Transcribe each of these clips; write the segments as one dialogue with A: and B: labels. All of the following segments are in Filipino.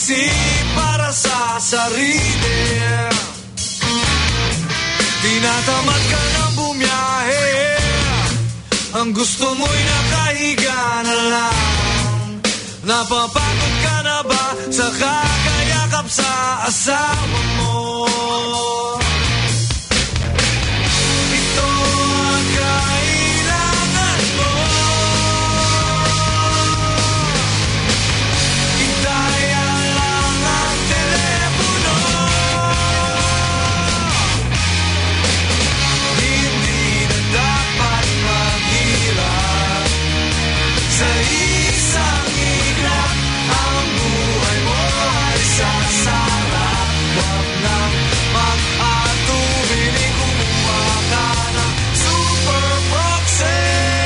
A: isip para sa sarili. Tinatamad ka ng bumiyahe, ang gusto mo'y nakahiga na lang. Napapagod ka na ba sa kakayakap sa asawa mo? Ito ang kailangan mo. Itaya lang ang telepono. Hindi na dapat maghirap sa isang iglap. Ang buhay mo ay sasarap. Huwag nang mag-atubili, kumuha ka ng Super Proxy.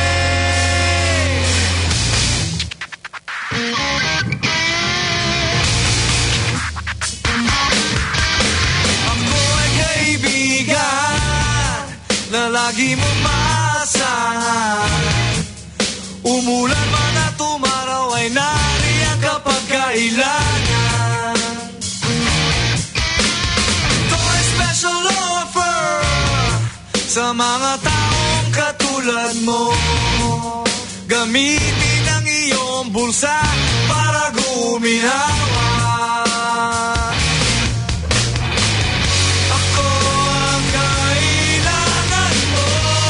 A: Ako ay kaibigan na lagi mo maasahan. Umulan man at umaraw ay nariyan kapag kailangan. Ito ay special offer sa mga taong katulad mo. Gamitin ang iyong bulsa para guminawa. Ako ang kailangan mo.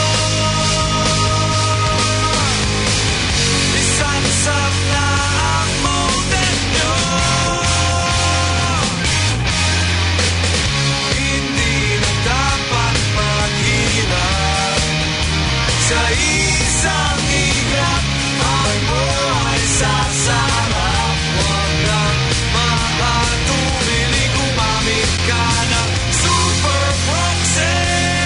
A: Isang-sak na ang modem nyo. Hindi na dapat maghirap sa isang iglap. Ang buhay sasarap. Huwag nang makatubili, gumamit ka ng Super Proxy.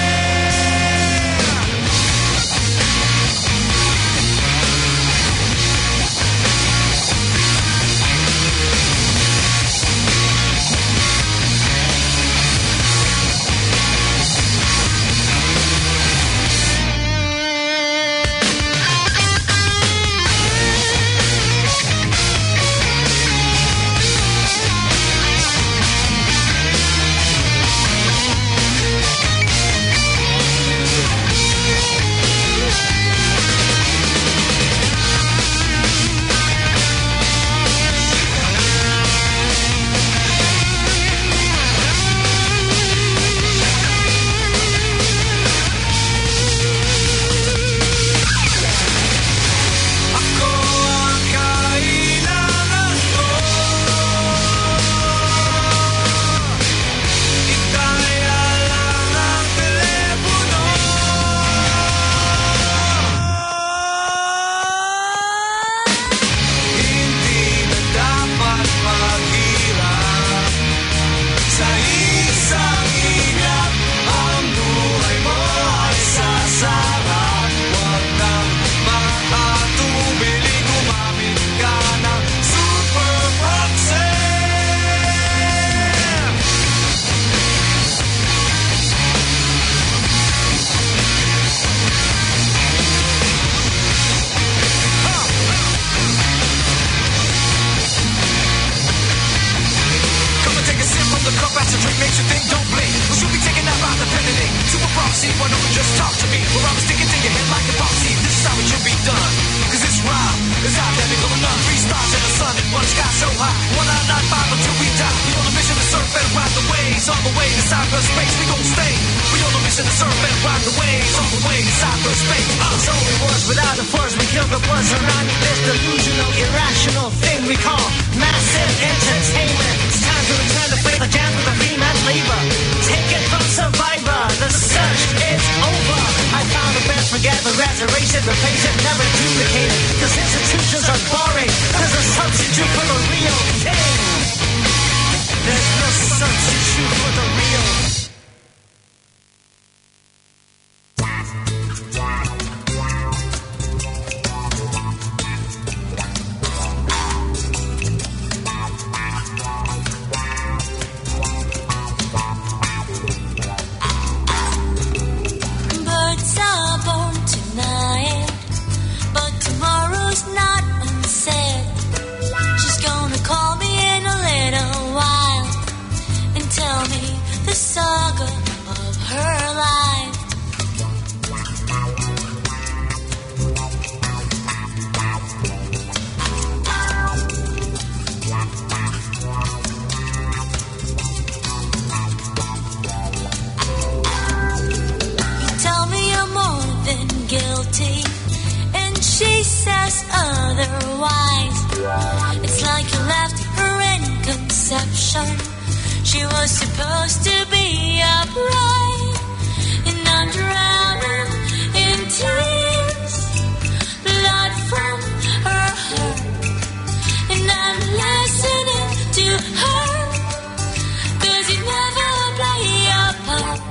A: Ako ang kailangan mo. Itaya lang ang telepono. Hindi na dapat maghirap sa isang iglap. Ang buhay mo ay sasarap. Huwag nang makatubili, gumamit ka ng Super Proxy. Come and take a sip from the cup as the drink makes you think, don't blink. We should be taking out by the penalty. Super Proxy, why don't you just talk to me? Or I'm sticking to your head like a boxy. This is how it should be done. Cause this rhyme is identical enough. 3 stars in the sun and 1 sky so high. 1995 until we die. We on a mission to surf and ride the waves. On the way to cyberspace, we gon' stay. We on a mission to surf and ride the waves. On the way to cyberspace.
B: So it was without a force, we killed the buzz around this delusional, irrational thing we call massive entertainment. It's time to return to play the jam with the free man's labor. Take it from Survivor, the search is over. I found the best, forget the rest, erase it, replace it, never duplicate it. Cause institutions are boring, there's a substitute for the real thing. There's no substitute for the real.
C: the saga of her life. You tell me you're more than guilty, and she says otherwise. It's like you left her in conception. She was supposed to be upright, and I'm drowning in tears, blood from her heart, and I'm listening to her, 'cause you never play your part.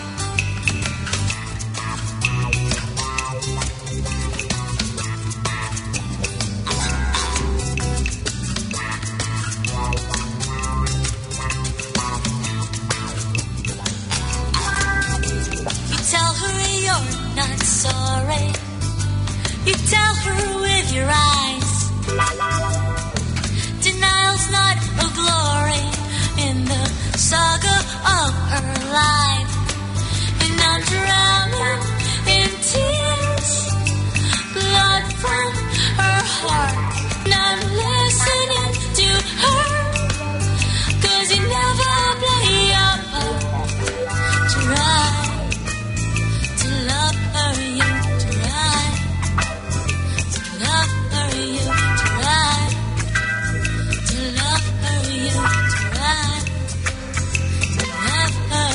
C: Tell her you're not sorry. You tell her with your eyes. Denial's not a glory in the saga of her life. And I'm drowning in tears, blood from her heart. And I'm listening to her, 'cause you never play your part. Try to love her, you try. To love her, you try. To love her, you try. To love her.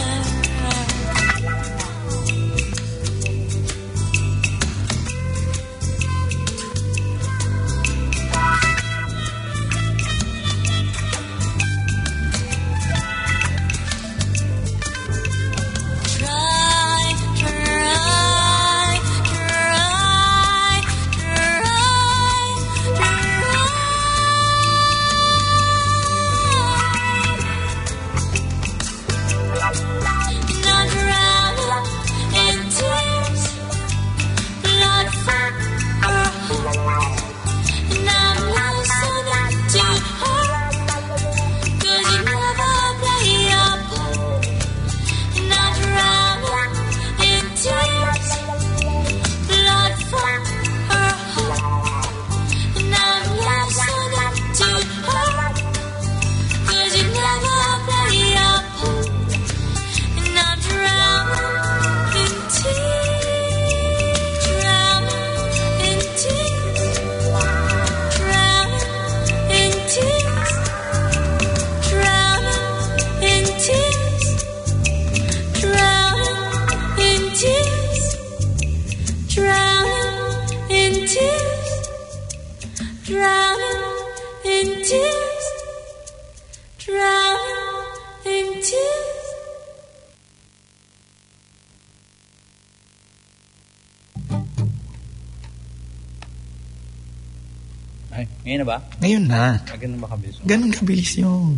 D: Ay, ngayon na ba?
E: Ngayon na.
D: Ganun ba kabilis?
E: Ganun kabilis yung...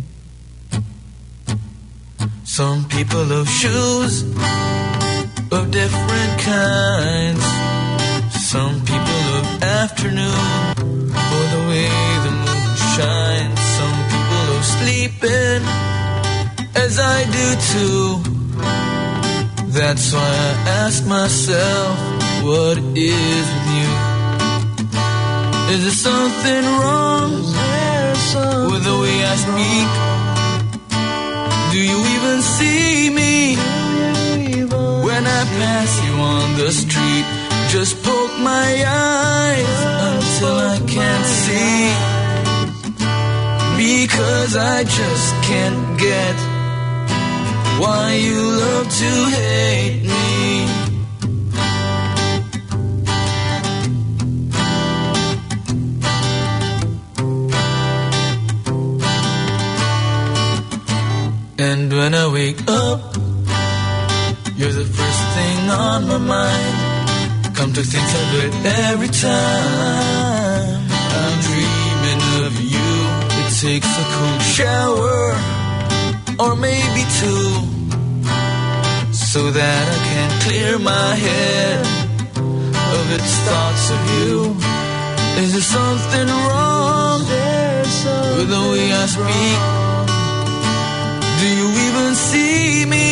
F: Some people love shoes of different kinds. Some people love afternoon or the way the moon shines. Some people love sleeping, as I do too. That's why I ask myself, what is with you? Is there something wrong with the way I speak? Do you even see me when I pass you on the street? Just poke my eyes until I can't see, because I just can't get why you love to hate me. And when I wake up, you're the first thing on my mind. Come to think of it, every time I'm dreaming of you. It takes a cold shower, or maybe two, so that I can clear my head of its thoughts of you. Is there something wrong with the way I speak? Do you even see me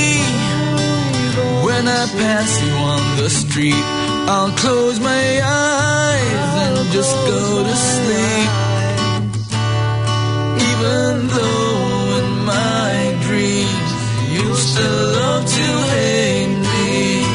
F: I pass you on the street, I'll close my eyes and just go to sleep. Even though in my dreams you still love to hate me.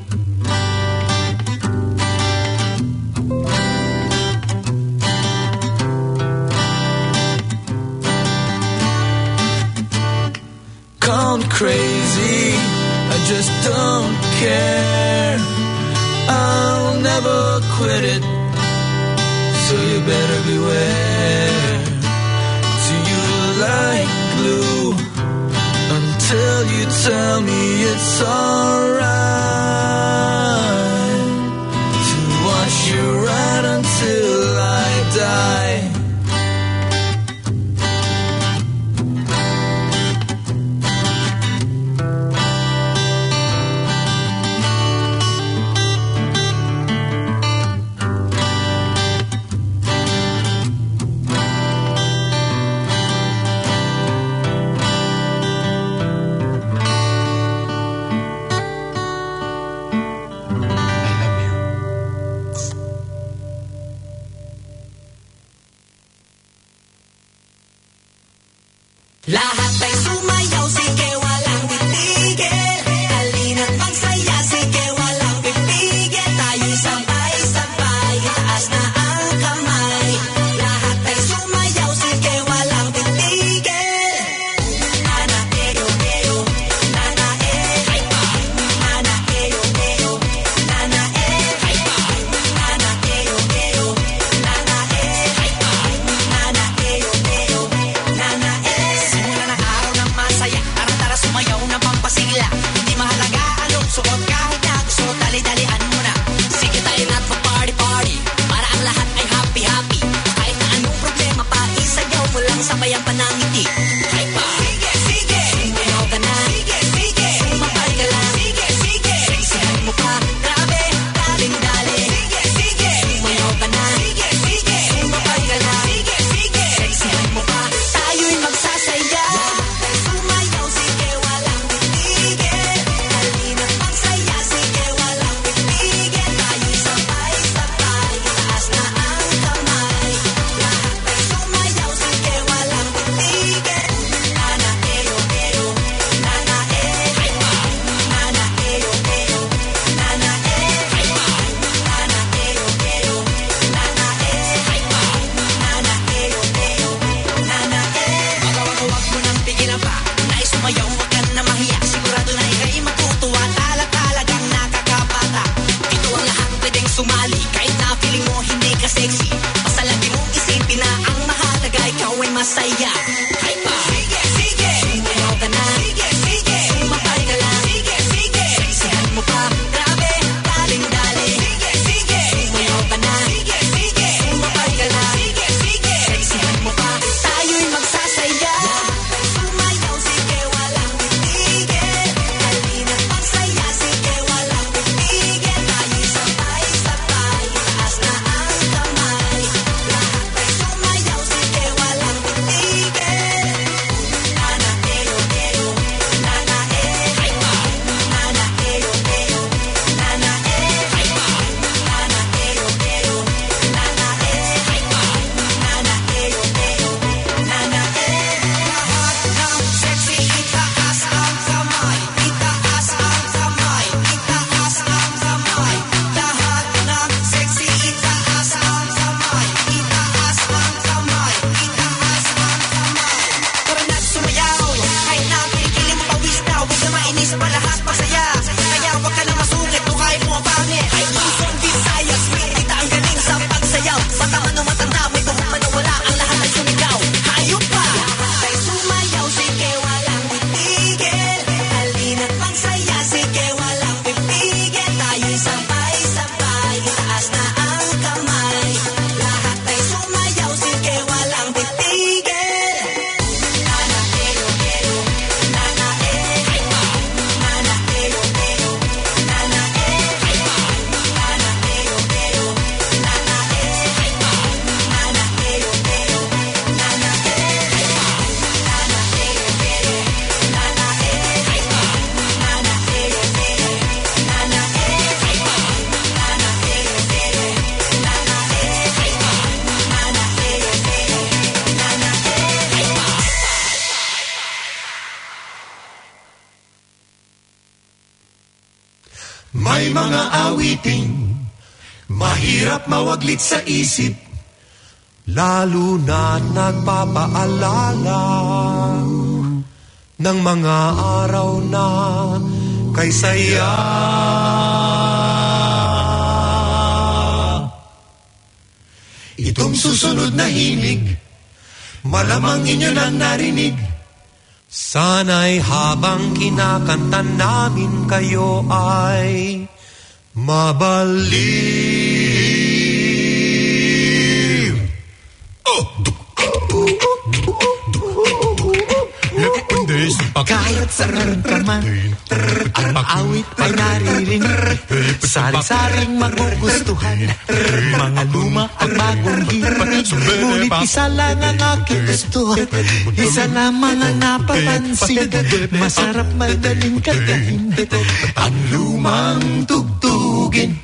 F: Call me crazy, I just don't care. I'll never quit it, so you better beware. To you like glue, until you tell me it's alright. To watch you right until I die.
D: May mga awiting mahirap mawaglit sa isip, lalo na nagpapaalala ng mga araw na kay saya. Itong susunod na himig, malamang inyo nang narinig. Sana'y habang kinakanta namin kayo ay mabaliw.
B: Kahit saan ka man, ang awit ay naririnig. Sari-saring magugustuhan, mga luma at bagong hilig. Ngunit isa lang ang aking gusto, isa lamang ang napapansin. Masarap madaling kantahin, ang lumang tugtugin.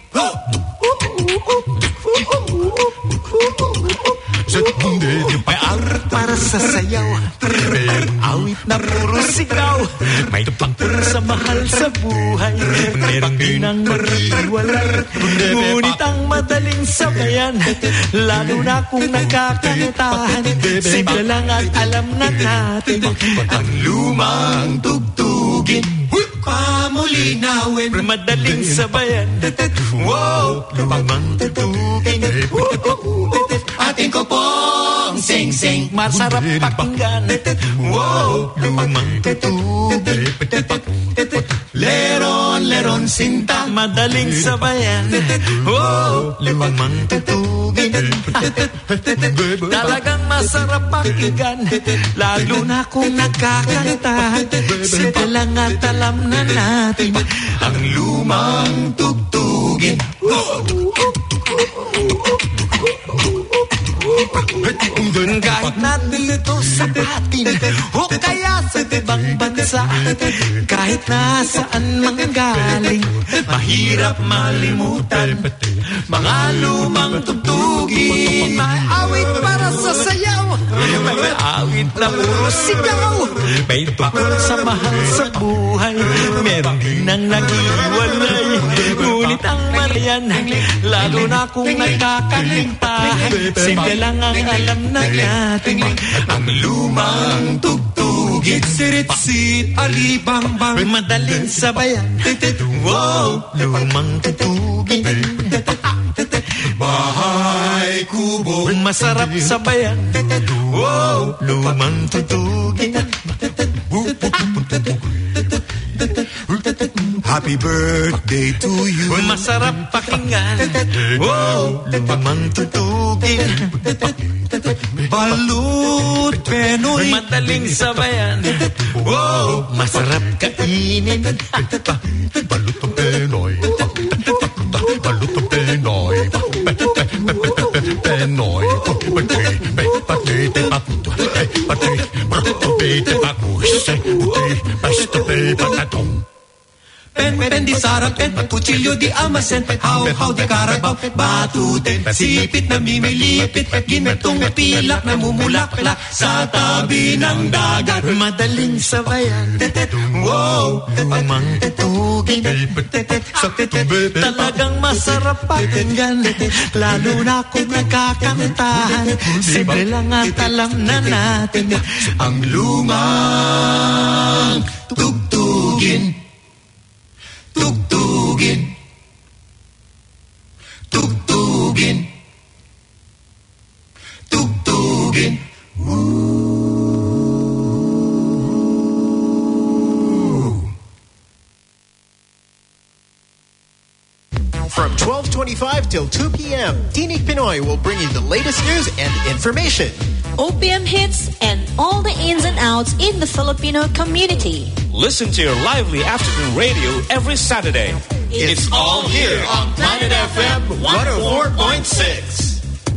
B: May art para sa sayaw, awit na puro sigaw. May tungkol sa mahal sa buhay, meron din ang mag-iwalay. Ngunit ang madaling sabayan, lalo na kung nagkakantahan. Simple lang at alam na natin ang lumang tugtugin. Pamulinawin, madaling sabayan. Wow, lumang tugtugin. Atin ko pong sing-sing, masarap pakinggan. Wow, lumang tugtugin. Leron sinta, madaling sabayan. Wow, lumang tugtugin. Talagang masarap pakinggan, lalo na kung nagkakantahan. Simple lang at alam na natin ang lumang tugtugin. Kahit natin ito sa atin o kaya sa ibang bansa, kahit nasaan manggaling, mahirap malimutan mga lumang tugtugin. May awit para sa sayaw, may awit na puro sigaw. May tungkol sa mahal sa buhay, meron din ang nag-iwalay. Ngunit ang malayan, lalo na kung nagkakalintahan. Simple lang ang alam na natin, ang lumang tugtugin. Sirit-sit, alibang-bang, madaling sabayan. Wow, lumang tugtugin. Bahay kubo, masarap sabayan. Wow, lumang tugtugin. Happy birthday to you. Masarap pakinggan. Wow, lumang tugtugin. Balut Penoy, madaling sabayan. Wow, masarap kainin. Balut Penoy, balut Penoy, Penoy, Pen di sarap, pen kutsilyo di amasen, how di karabaw, batuten, sipit na mimilipit, ginatong pilak na mumulaklak sa tabi ng dagat. Madaling sabayan, wow, lumang tugtugin. Talagang masarap pakinggan, lalo na kung nagkakantahan. Simple lang at alam na natin ang lumang tugtugin. Tugtugin, tugtugin, tugtugin.
E: From 12:25 till 2 p.m., Tinig Pinoy will bring you the latest news and information.
G: OPM hits and all the ins and outs in the Filipino community.
H: Listen to your lively afternoon radio every Saturday.
E: It's all here on Planet FM 104.6.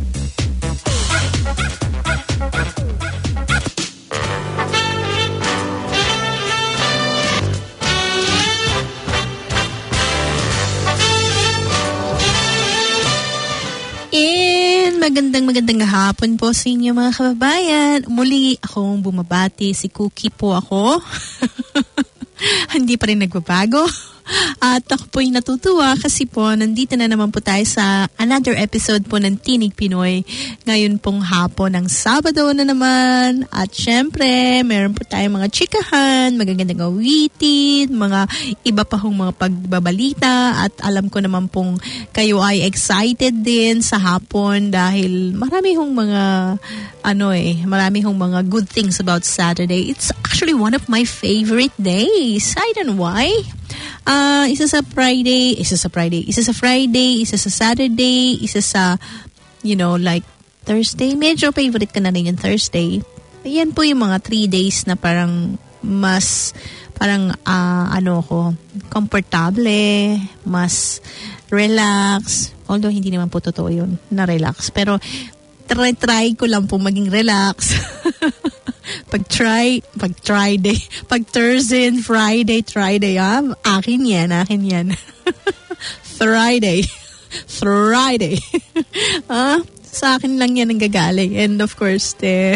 I: Magandang hapon po sa inyo mga kababayan. Muli akong bumabati, si Cookie po ako. Hindi pa rin nagbabago. At ako po'y natutuwa kasi po nandito na naman po tayo sa another episode po ng Tinig Pinoy. Ngayon pong hapon ng Sabado na naman. At syempre, meron po tayong mga chikahan, magagandang awitin, mga iba pa hong mga pagbabalita. At alam ko naman pong kayo ay excited din sa hapon dahil marami hong mga marami hong mga good things about Saturday. It's actually one of my favorite days. I don't know why. Isa sa Friday, isa sa Saturday, isa sa, like Thursday. Medyo favorite ka na rin yung Thursday. Ayan po yung mga 3 days na parang komportable, mas relax. Although hindi naman po totoo yun na relax. Pero try ko lang po maging relax. Pag Thursday and Friday, akin yan. Friday. Sa akin lang yan ang gagaling. And of course,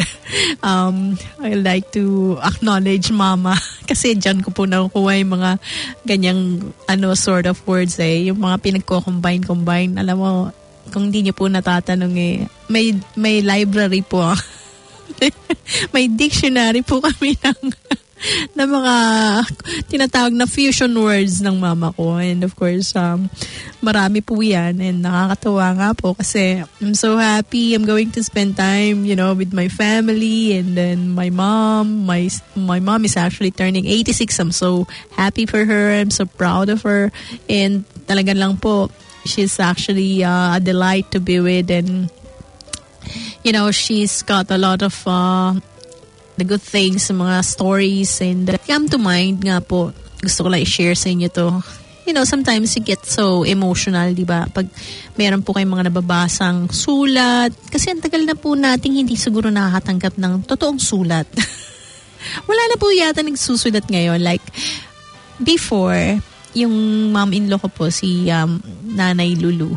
I: I like to acknowledge Mama. Kasi dyan ko po nakukuha yung mga ganyang sort of words Yung mga pinagko-combine. Alam mo, kung hindi niyo po natatanong may library po. May dictionary po kami ng mga tinatawag na fusion words ng mama ko. And of course, marami po yan. And nakakatawa nga po kasi I'm so happy. I'm going to spend time, with my family. And then my mom. My mom is actually turning 86. I'm so happy for her. I'm so proud of her. And talagang lang po, she's actually a delight to be with. And she's got a lot of the good things, mga stories, and come to mind nga po. Gusto ko lang i-share sa inyo to. Sometimes you get so emotional, di ba? Pag meron po kayong mga nababasang sulat. Kasi ang tagal na po nating hindi siguro nakakatanggap ng totoong sulat. Wala na po yata nagsusulat ngayon. Like, before, yung mom-in-law ko po, si Nanay Lulu,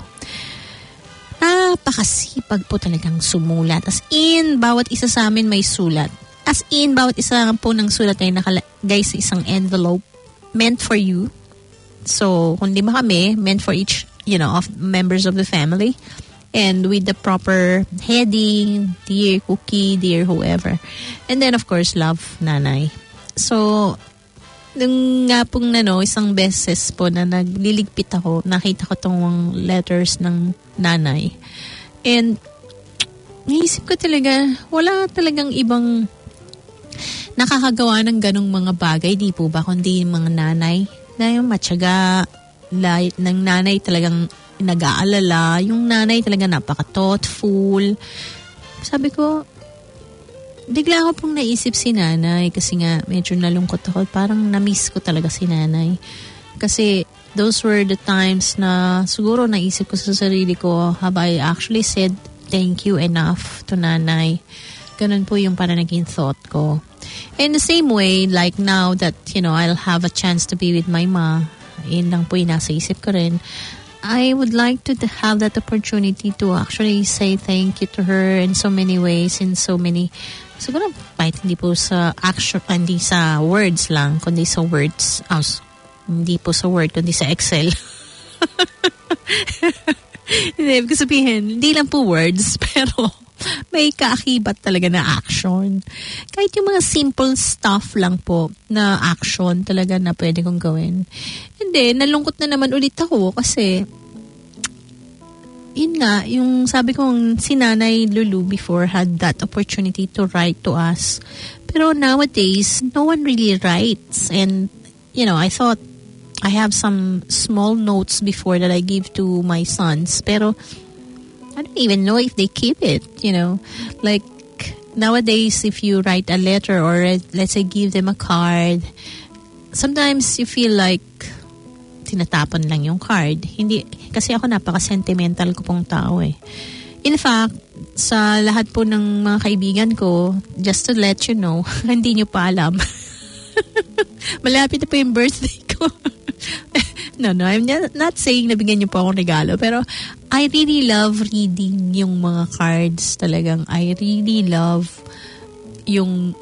I: napakasipag po talagang sumulat. As in, bawat isa sa amin may sulat. As in, bawat isa po ng sulat ay nakalagay sa isang envelope meant for you. So, kung di ba kami, meant for each, of members of the family. And with the proper heading, dear Cookie, dear whoever. And then, of course, love, Nanay. So, nung nga pong isang beses po na nagliligpit ako, nakita ko tong letters ng Nanay. And naisip ko talaga, wala talagang ibang nakakagawa ng ganong mga bagay, di po ba? Kundi yung mga nanay na yung matyaga, ng nanay talagang nag-aalala, yung nanay talaga napaka-thoughtful. Sabi ko, bigla ko pong naisip si Nanay kasi nga medyo nalungkot ako. Parang na-miss ko talaga si Nanay. Kasi those were the times na siguro naisip ko sa sarili ko, have I actually said thank you enough to Nanay? Ganun po yung parang naging thought ko. In the same way, like now that, I'll have a chance to be with my ma, yun lang po yung nasa isip ko rin. I would like to have that opportunity to actually say thank you to her in so many ways, in so many, siguro kahit hindi po sa action, hindi sa words lang, kundi sa words, hindi po sa word, kundi sa Excel. Hindi, ibig sabihin, hindi lang po words, pero may kaakibat talaga na action. Kahit yung mga simple stuff lang po na action talaga na pwede kong gawin. And then, nalungkot na naman ulit ako kasi yun nga, yung sabi kong si Nanay Lulu before had that opportunity to write to us. Pero nowadays, no one really writes. And, I thought I have some small notes before that I give to my sons. Pero I don't even know if they keep it, Like, nowadays, if you write a letter or let's say give them a card, sometimes you feel like tinatapon lang yung card. Hindi, kasi ako napaka-sentimental ko pong tao eh. In fact, sa lahat po ng mga kaibigan ko, just to let you know, hindi nyo pa alam. Malapit na po yung birthday ko. No, I'm not saying na bigyan niyo po akong regalo, pero I really love reading yung mga cards talagang. I really love yung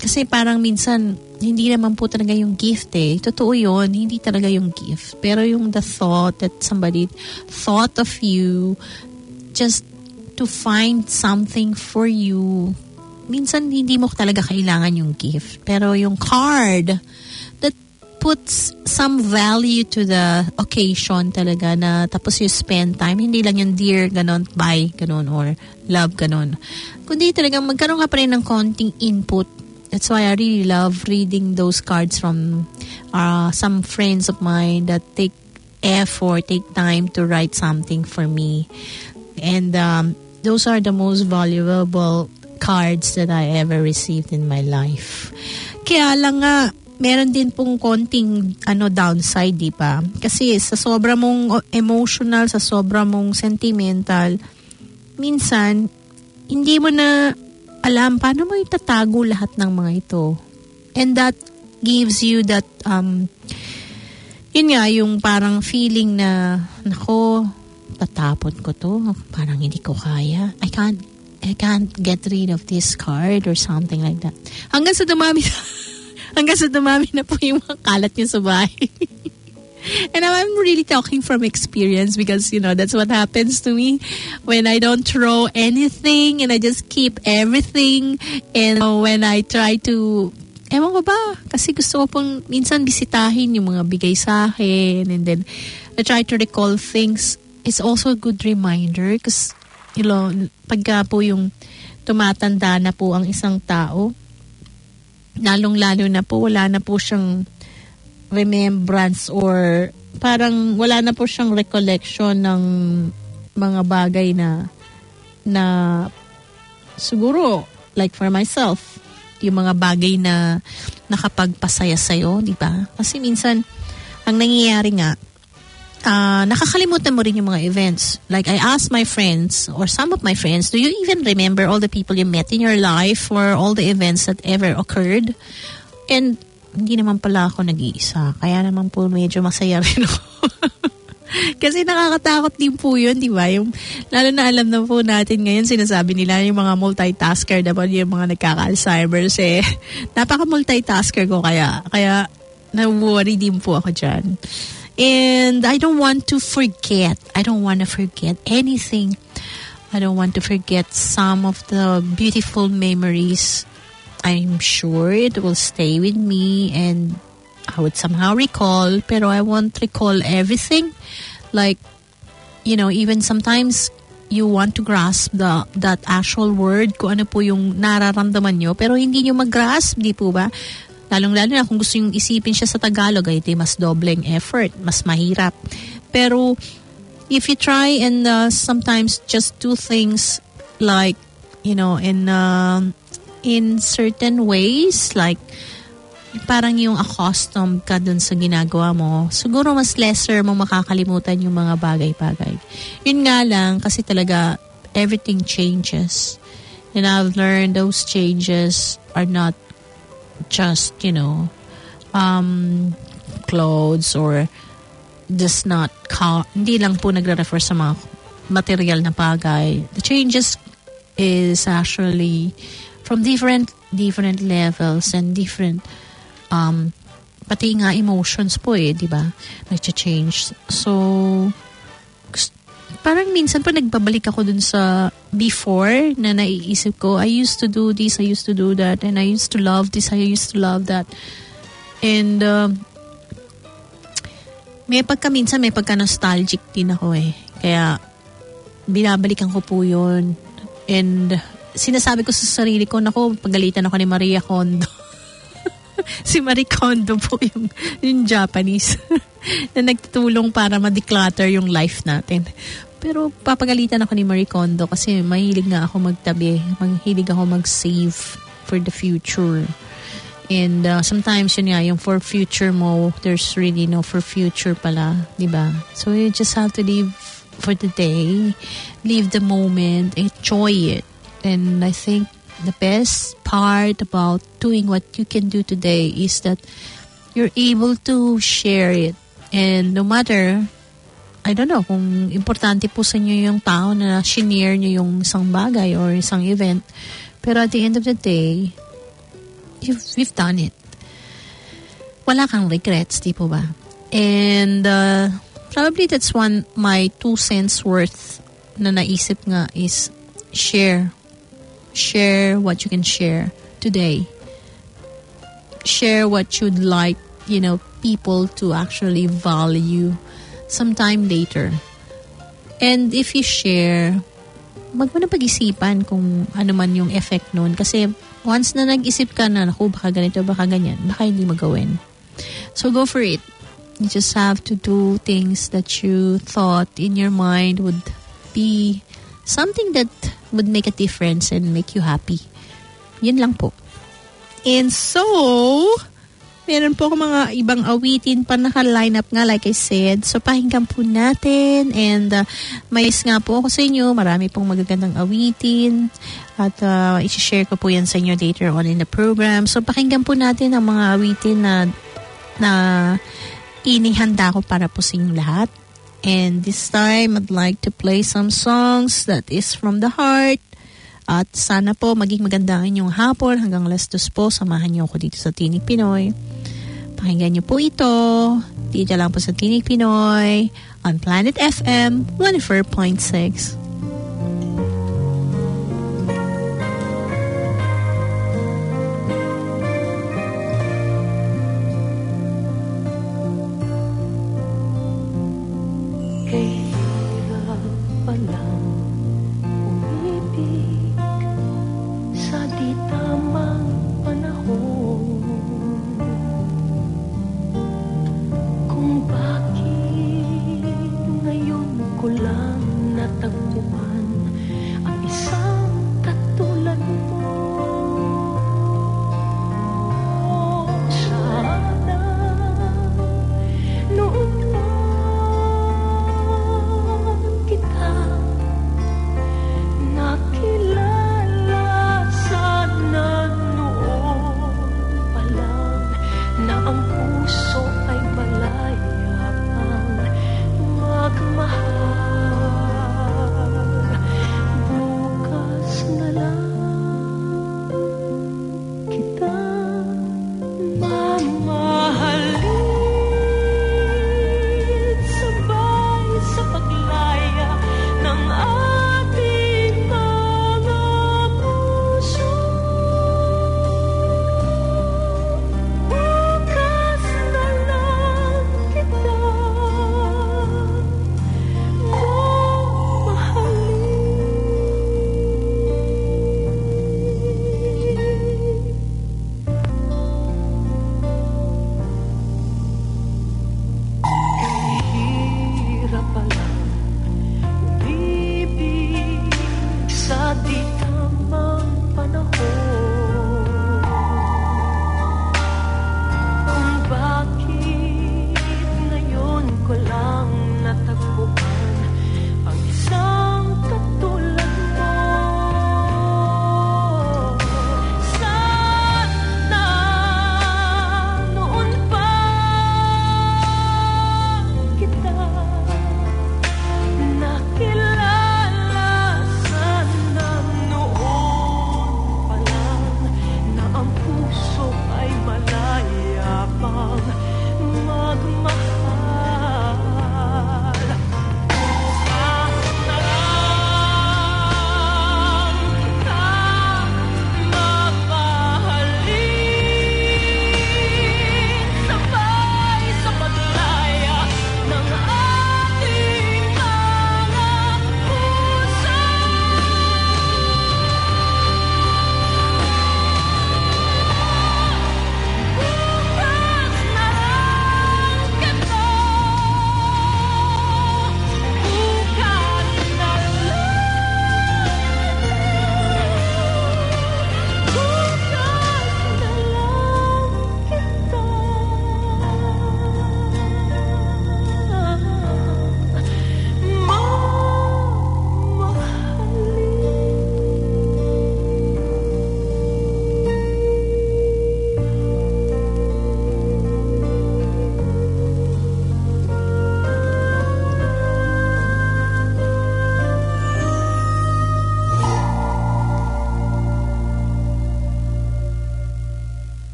I: Kasi parang minsan, hindi naman po talaga yung gift eh. Totoo yun, hindi talaga yung gift. Pero yung the thought that somebody thought of you just to find something for you. Minsan, hindi mo talaga kailangan yung gift. Pero yung card that puts some value to the occasion talaga na tapos you spend time. Hindi lang yung dear, ganon, bye, ganon, or love, ganon. Kundi talagang magkaroon ka pa rin ng konting input. That's why I really love reading those cards from some friends of mine that take effort, take time to write something for me. And those are the most valuable cards that I ever received in my life. Kaya lang nga, meron din pong konting downside, di ba? Kasi sa sobra mong emotional, sa sobra mong sentimental, minsan, hindi mo na alam paano mo itatago lahat ng mga ito. And that gives you that, yun nga, yung parang feeling na, nako, tatapon ko to. Parang hindi ko kaya. I can't get rid of this card or something like that. Hanggang sa dumami na po yung mga kalat niya sa bahay. And I'm really talking from experience because, that's what happens to me when I don't throw anything and I just keep everything. And when I try to, ewan ko ba, kasi gusto ko pong minsan bisitahin yung mga bigay sa akin. And then I try to recall things. It's also a good reminder because, pagka po yung tumatanda na po ang isang tao, lalong-lalo na po, wala na po siyang remembrance or parang wala na po siyang recollection ng mga bagay na siguro, like for myself, yung mga bagay na nakapagpasaya sa'yo, di ba? Kasi minsan, ang nangyayari nga, nakakalimutan mo rin yung mga events. Like I asked my friends or some of my friends, do you even remember all the people you met in your life or all the events that ever occurred? And hindi naman pala ako nag-iisa. Kaya naman po medyo masaya rin ako. Kasi nakakatakot din po yun, di ba? Lalo na alam na po natin ngayon, sinasabi nila yung mga multitasker, dapat yung mga nagkaka-Alzheimer's napaka-multitasker ko kaya na-worry din po ako dyan. And I don't want to forget. I don't want to forget anything. I don't want to forget some of the beautiful memories. I'm sure it will stay with me and I would somehow recall, pero I won't recall everything. Like, even sometimes you want to grasp that actual word, kung ano po yung nararamdaman nyo, pero hindi nyo mag-grasp, di po ba? Lalong-lalo na kung gusto yung isipin siya sa Tagalog, ay mas dobleng effort, mas mahirap. Pero if you try and sometimes just do things like, in certain ways, like parang yung accustomed ka dun sa ginagawa mo, siguro mas lesser mo makakalimutan yung mga bagay-bagay. Yun nga lang, kasi talaga everything changes. And I've learned those changes are not just, clothes or just not hindi lang po nagre-refer sa mga material na bagay. The changes is actually from different levels and different pati nga emotions po di ba? Nag-change. So parang minsan pa nagbabalik ako dun sa before na naiisip ko, I used to do this, I used to do that, and I used to love this, I used to love that. And may pagka nostalgic din ako Kaya binabalikan ko po yun. And sinasabi ko sa sarili ko, naku, pagalitan ako ni Maria Kondo. Si Marie Kondo po yung Japanese na nagtutulong para ma-declutter yung life natin. Pero papagalitan ako ni Marie Kondo kasi mahilig nga ako magtabi. Mahilig ako mag-save for the future. And sometimes yun nga, yung for future mo, there's really no for future pala, di ba? So you just have to live for the day, live the moment, enjoy it. And I think the best part about doing what you can do today is that you're able to share it. And no matter, I don't know, kung importante po sa inyo yung tao na shinare nyo yung isang bagay or isang event, pero at the end of the day, We've done it. Wala kang regrets, di po ba? And probably that's my 2 cents worth na naisip nga is share what you can share today. Share what you'd like, people to actually value sometime later. And if you share, wag mo na pag-isipan kung ano man yung effect nun. Kasi once na nag-isip ka na, naku, baka ganito, baka ganyan, baka hindi magawin. So go for it. You just have to do things that you thought in your mind would be something that would make a difference and make you happy. Yun lang po. And so, meron po akong mga ibang awitin pa naka-line up nga, like I said. So, pakinggan po natin. And may nga po ako sa inyo. Marami pong magagandang awitin. At isi-share ko po yan sa inyo later on in the program. So, pakinggan po natin ang mga awitin na inihanda ko para po sa inyong lahat. And this time, I'd like to play some songs that is from the heart. At sana po maging maganda ang inyong hapon hanggang alas 2 po. Samahan niyo ako dito sa Tinig Pinoy. Pakinggan niyo po ito. Dito lang po sa Tinig Pinoy on Planet FM 104.6.
J: Ko lang natagpuan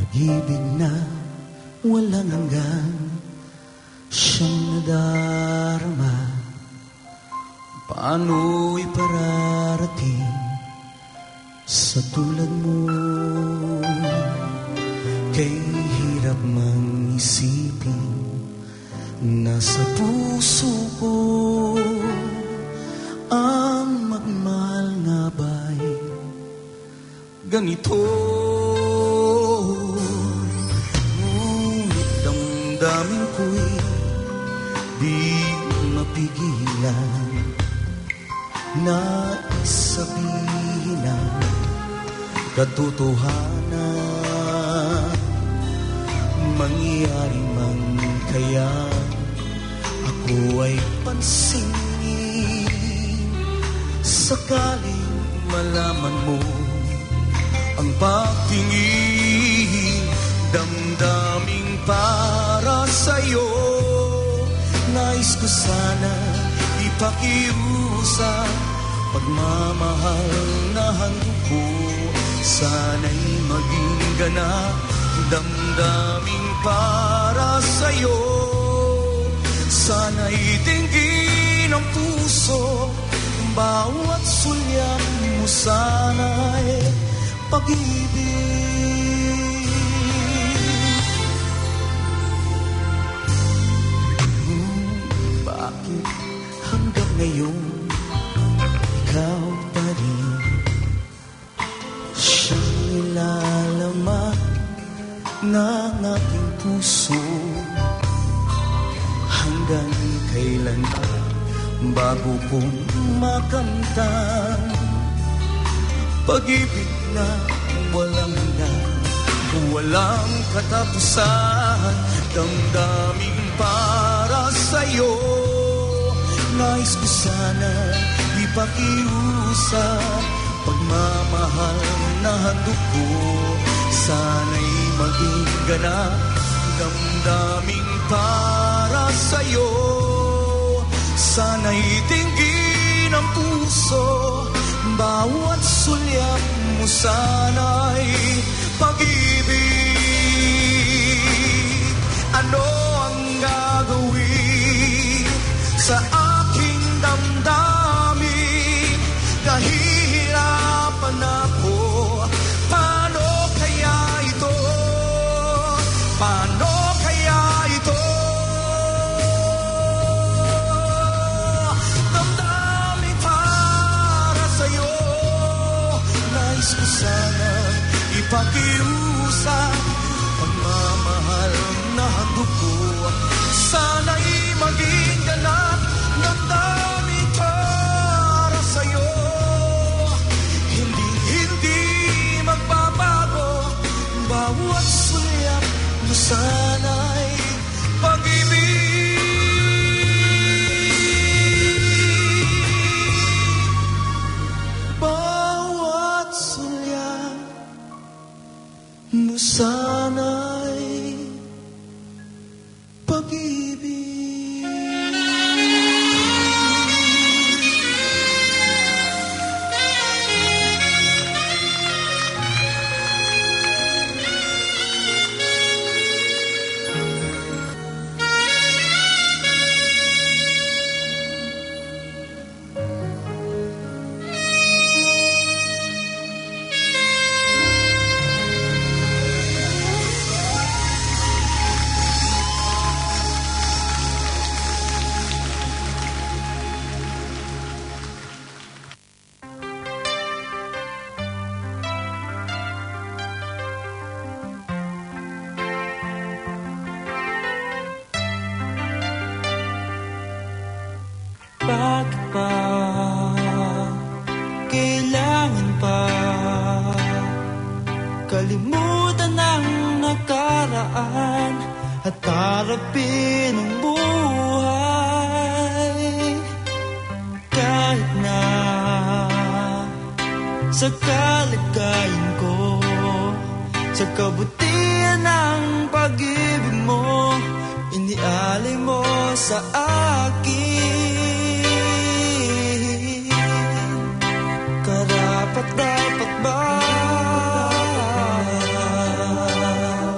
J: Pag-ibig na walang hanggan, siyang nadarama. Paano ipararating sa tulad mo? Kay hirap mang isipin, nasa puso ko ang magmahal nga ba'y ganito? Ngunit damdamin ko'y di mapigilan, nais sabihin ang katotohanan. Mangyari man kaya ako ay pansinin, sakaling malaman mo ang pagtingin. Damdaming para sa'yo, nais ko sana ipakiusap. Pagmamahal na handog ko, sana'y maging ganap. Damdaming para sa'yo, sana'y tingin ang puso. Bawat sulyap mo sana'y pag-ibig. Bakit hanggang ngayon ikaw pa rin siyang nilalaman ng aking puso? Hanggang kailan bago kong makamtan pag-ibig na walang hanggan, walang katapusan? Damdaming para sa'yo, nais ko sana ipakiusap. Pagmamahal na handog ko, sana'y maging ganap. Damdaming para sa'yo, sana'y tingin ang puso. Bawat sulyap mo sana'y pag-ibig. Ano ang gagawin sa aking damdamin? Nahihirapan ako. Paano kaya ito? Paano kaya ito? Damdamin para sa'yo, nais ko sana ipakiusap. Pagmamahal na handog ko, sana'y maging ganap. Damdamin para sa'yo, hindi magbabago. Bawat sulyap mo sana'y pag-ibig. Bawat sulyap mo sana'y pag-ibig.
F: Bakit pa? Kailangan pa kalimutan ang nakaraan at harapin ang buhay. Kahit na sa kalagayan ko, sa kabutihan ng pag-ibig mo, inialay mo sa akin. Karapat dapat ba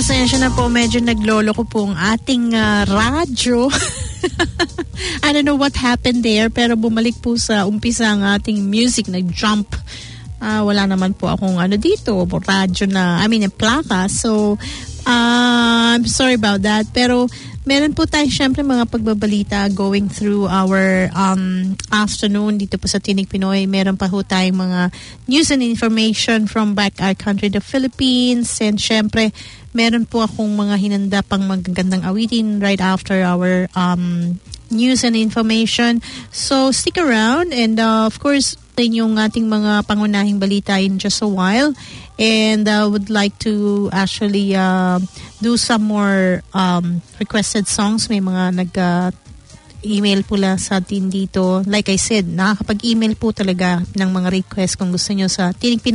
I: Pasensya na po, medyo naglolo ko po ang ating radyo. I don't know what happened there, pero bumalik po sa umpisa ang ating music, nag-jump. Wala naman po akong dito, radyo na, plaka. So, I'm sorry about that. Pero, meron po tayong syempre mga pagbabalita going through our afternoon dito po sa Tinig Pinoy. Meron pa po tayong mga news and information from back our country, the Philippines. And syempre, meron po akong mga hinanda pang magagandang awitin right after our news and information. So, stick around. And of course, yung ating mga pangunahing balita in just a while. And I would like to actually do some more requested songs. May mga nag-email pula sa atin dito. Like I said, nakakapag-email po talaga ng mga request kung gusto nyo sa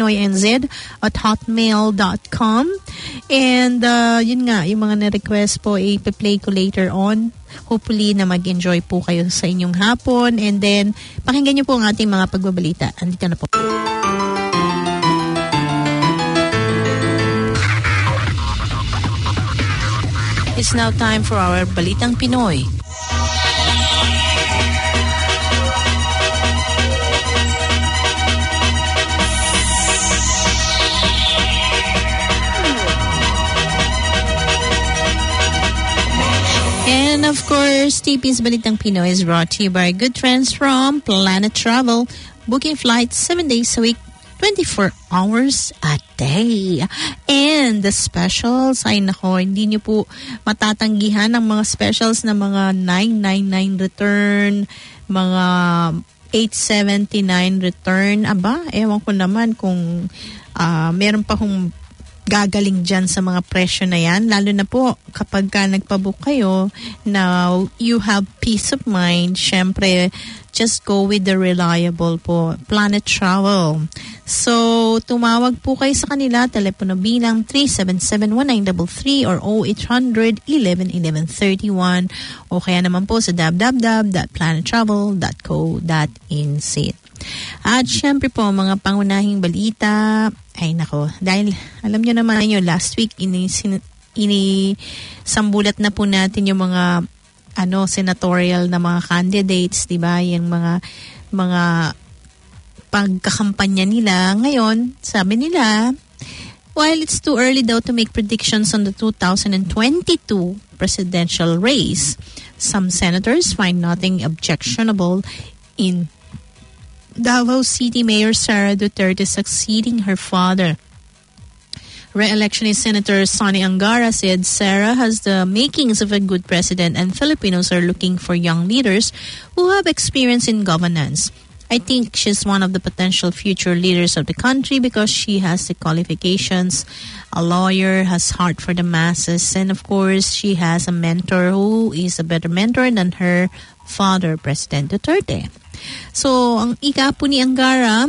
I: tinigpinoynz@hotmail.com. And yun nga, yung mga na-request po, ipi-play ko later on. Hopefully na mag-enjoy po kayo sa inyong hapon. And then, pakinggan nyo po ang ating mga pagbabalita. Andito na po. It's now time for our Balitang Pinoy. And of course, TP's Balitang Pinoy is brought to you by good friends from Planet Travel, booking flights 7 days a week, 24 hours a day. And the specials, ay nako, hindi nyo po matatanggihan ang mga specials na mga 999 return, mga 879 return. Aba, ewan ko naman kung meron pa kong gagaling dyan sa mga presyo na yan. Lalo na po kapag ka nagpabook kayo, now you have peace of mind. Syempre, just go with the reliable po, Planet Travel. So, tumawag po kayo sa kanila. Telepono bilang 377-1933 or 0800-11-1131 o kaya naman po sa www.planettravel.co.nz. At syempre po, mga pangunahing balita, ay nako, dahil alam nyo naman yun, last week, inisambulat na po natin yung mga senatorial na mga candidates, di ba? Yung mga pagkakampanya nila. Ngayon, sabi nila, while it's too early daw to make predictions on the 2022 presidential race, some senators find nothing objectionable in Davao City Mayor Sara Duterte succeeding her father. Re-electionist Senator Sonny Angara said Sara has the makings of a good president and Filipinos are looking for young leaders who have experience in governance. I think she's one of the potential future leaders of the country because she has the qualifications. A lawyer, has heart for the masses, and of course, she has a mentor who is a better mentor than her father, President Duterte. So, ang ika po ni Angara,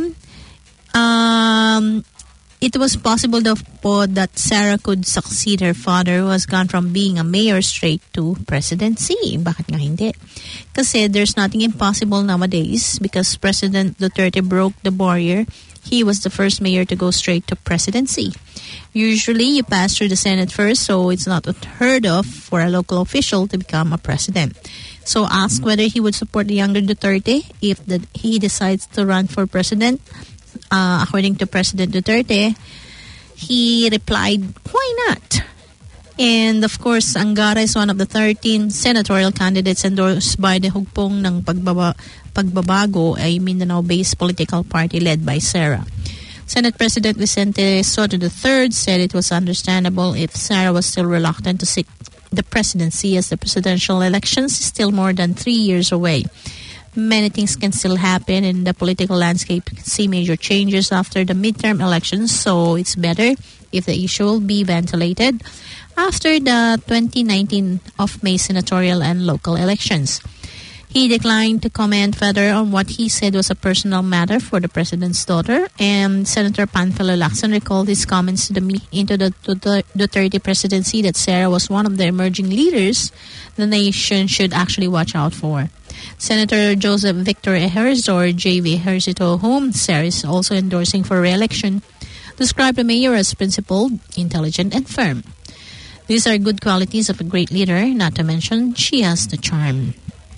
I: it was possible po that Sara could succeed her father who has gone from being a mayor straight to presidency. Bakit nga hindi? Kasi there's nothing impossible nowadays because President Duterte broke the barrier. He was the first mayor to go straight to presidency. Usually, you pass through the Senate first, so it's not unheard of for a local official to become a president. So, asked whether he would support the younger Duterte if he decides to run for president. According to President Duterte, he replied, why not? And of course, Angara is one of the 13 senatorial candidates endorsed by the hugpong ng pagbabago, a Mindanao-based political party led by Sara. Senate President Vicente Soto III said it was understandable if Sara was still reluctant to seek the presidency as the presidential elections is still more than 3 years away. Many things can still happen in the political landscape. You can see major changes after the midterm elections, so it's better if the issue will be ventilated after the 2019 of May senatorial and local elections. He declined to comment further on what he said was a personal matter for the president's daughter, and Senator Panfilo Lacson recalled his comments into the Duterte presidency that Sara was one of the emerging leaders the nation should actually watch out for. Senator Joseph Victor Ejercito, J.V. Ejercito, whom Sara is also endorsing for re-election, described the mayor as principled, intelligent, and firm. These are good qualities of a great leader, not to mention she has the charm.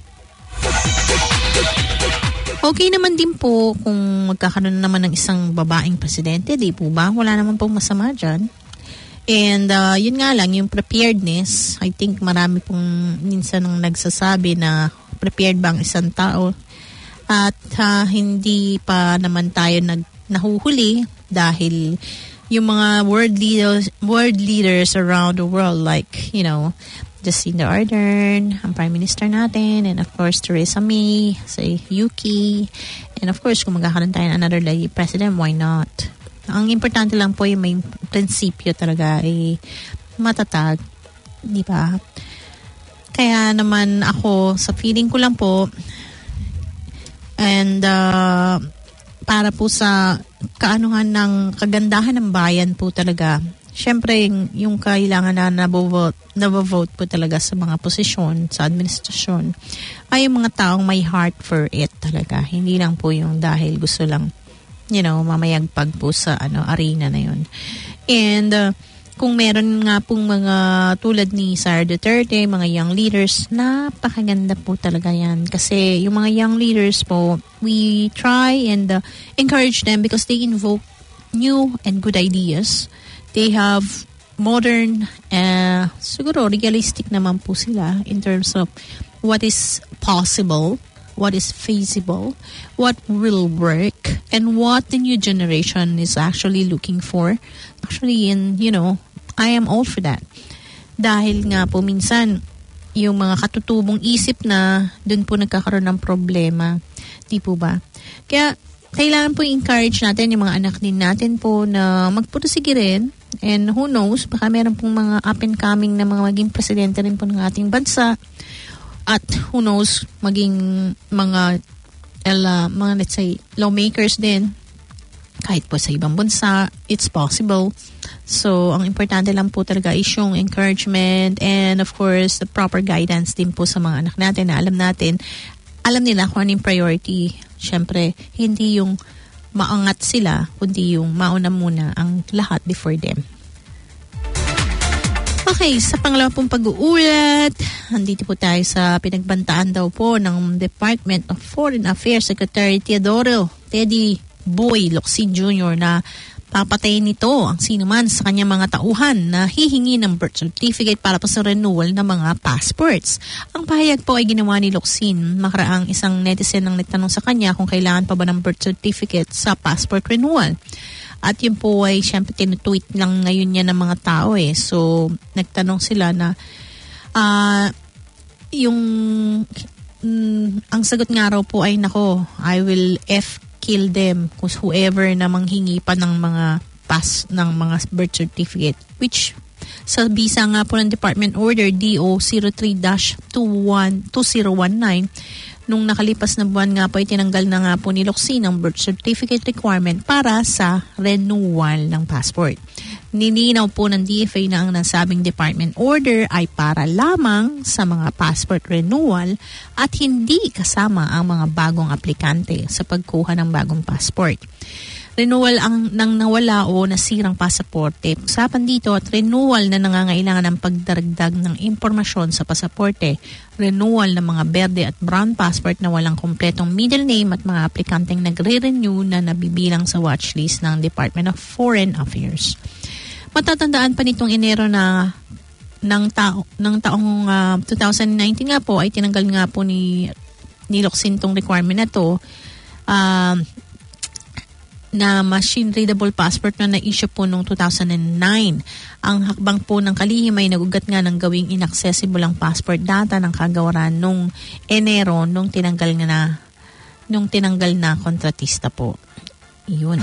I: Okay naman din po kung magkakaroon naman ng isang babaeng presidente, di po ba? Wala naman pong masama dyan. And yun nga lang, yung preparedness, I think marami pong minsan nang nagsasabi na prepared ba ang isang tao. At hindi pa naman tayo nahuhuli dahil yung mga world leaders around the world, like, you know, Jacinda Ardern, ang Prime Minister natin, and of course Theresa May, say Yuki, and of course kung magkakaroon tayo ng another lady president, why not? Ang importante lang po yung may prinsipyo talaga ay matatag, di ba? Kaya naman ako, sa feeling ko lang po, and para po sa kaanuhan ng kagandahan ng bayan po talaga, syempre yung kailangan na nabo-vote po talaga sa mga posisyon, sa administrasyon, ay yung mga taong may heart for it talaga. Hindi lang po yung dahil gusto lang, you know, mamayagpag po sa arena na yun. And kung meron nga pong mga tulad ni Sara Duterte, mga young leaders, napakaganda po talaga yan. Kasi yung mga young leaders po, we try and encourage them because they invoke new and good ideas. They have modern, siguro realistic naman po sila in terms of what is possible, what is feasible, what will work, and what the new generation is actually looking for. Actually, I am all for that. Dahil nga po minsan, yung mga katutubong isip na dun po nagkakaroon ng problema. Di po ba? Kaya, kailangan po encourage natin yung mga anak din natin po na magpursige rin. And who knows, baka meron pong mga up and coming na mga maging presidente rin po ng ating bansa. At who knows, maging mga let's say, lawmakers din. Kahit po sa ibang bansa, it's possible. So, ang importante lang po talaga is yung encouragement and of course, the proper guidance din po sa mga anak natin na alam nila kung ano yung priority. Siyempre, hindi yung maangat sila, kundi yung mauna muna ang lahat before them. Okay, sa pangalawa pong pag-uulat, andito po tayo sa pinagbantaan daw po ng Department of Foreign Affairs Secretary Teddy Boy Locsin Jr. na papatayin nito ang sinuman sa kanyang mga tauhan na hihingi ng birth certificate para po sa renewal ng mga passports. Ang pahayag po ay ginawa ni Locsin makaraang isang netizen ang nagtanong sa kanya kung kailangan pa ba ng birth certificate sa passport renewal. At yun po ay syempre tinutweet lang ngayon niya ng mga tao eh. So nagtanong sila na ang sagot nga raw po ay nako, I will kill them kung whoever na manghingi pa ng mga ng mga birth certificate, which sa bisa nga po ng Department Order DO 03-2019 nung nakalipas na buwan nga po ay tinanggal na nga po ni Locsin ang birth certificate requirement para sa renewal ng passport. Nininaw po ng DFA na ang nasabing department order ay para lamang sa mga passport renewal at hindi kasama ang mga bagong aplikante sa pagkuha ng bagong passport. Renewal nang nawala o nasirang pasaporte. Usapan dito at renewal na nangangailangan ng pagdaragdag ng impormasyon sa pasaporte. Renewal ng mga berde at brown passport na walang kompletong middle name at mga aplikanteng nagre-renew na nabibilang sa watchlist ng Department of Foreign Affairs. Matatandaan pa nitong Enero na ng taong 2019 nga po ay tinanggal nga po ni Locsin tong requirement na to. Na machine-readable passport na na-issue po noong 2009. Ang hakbang po ng kalihim ay nagugat nga ng gawing inaccessible ang passport data ng kagawaran noong Enero nung tinanggal na kontratista po. Iyon.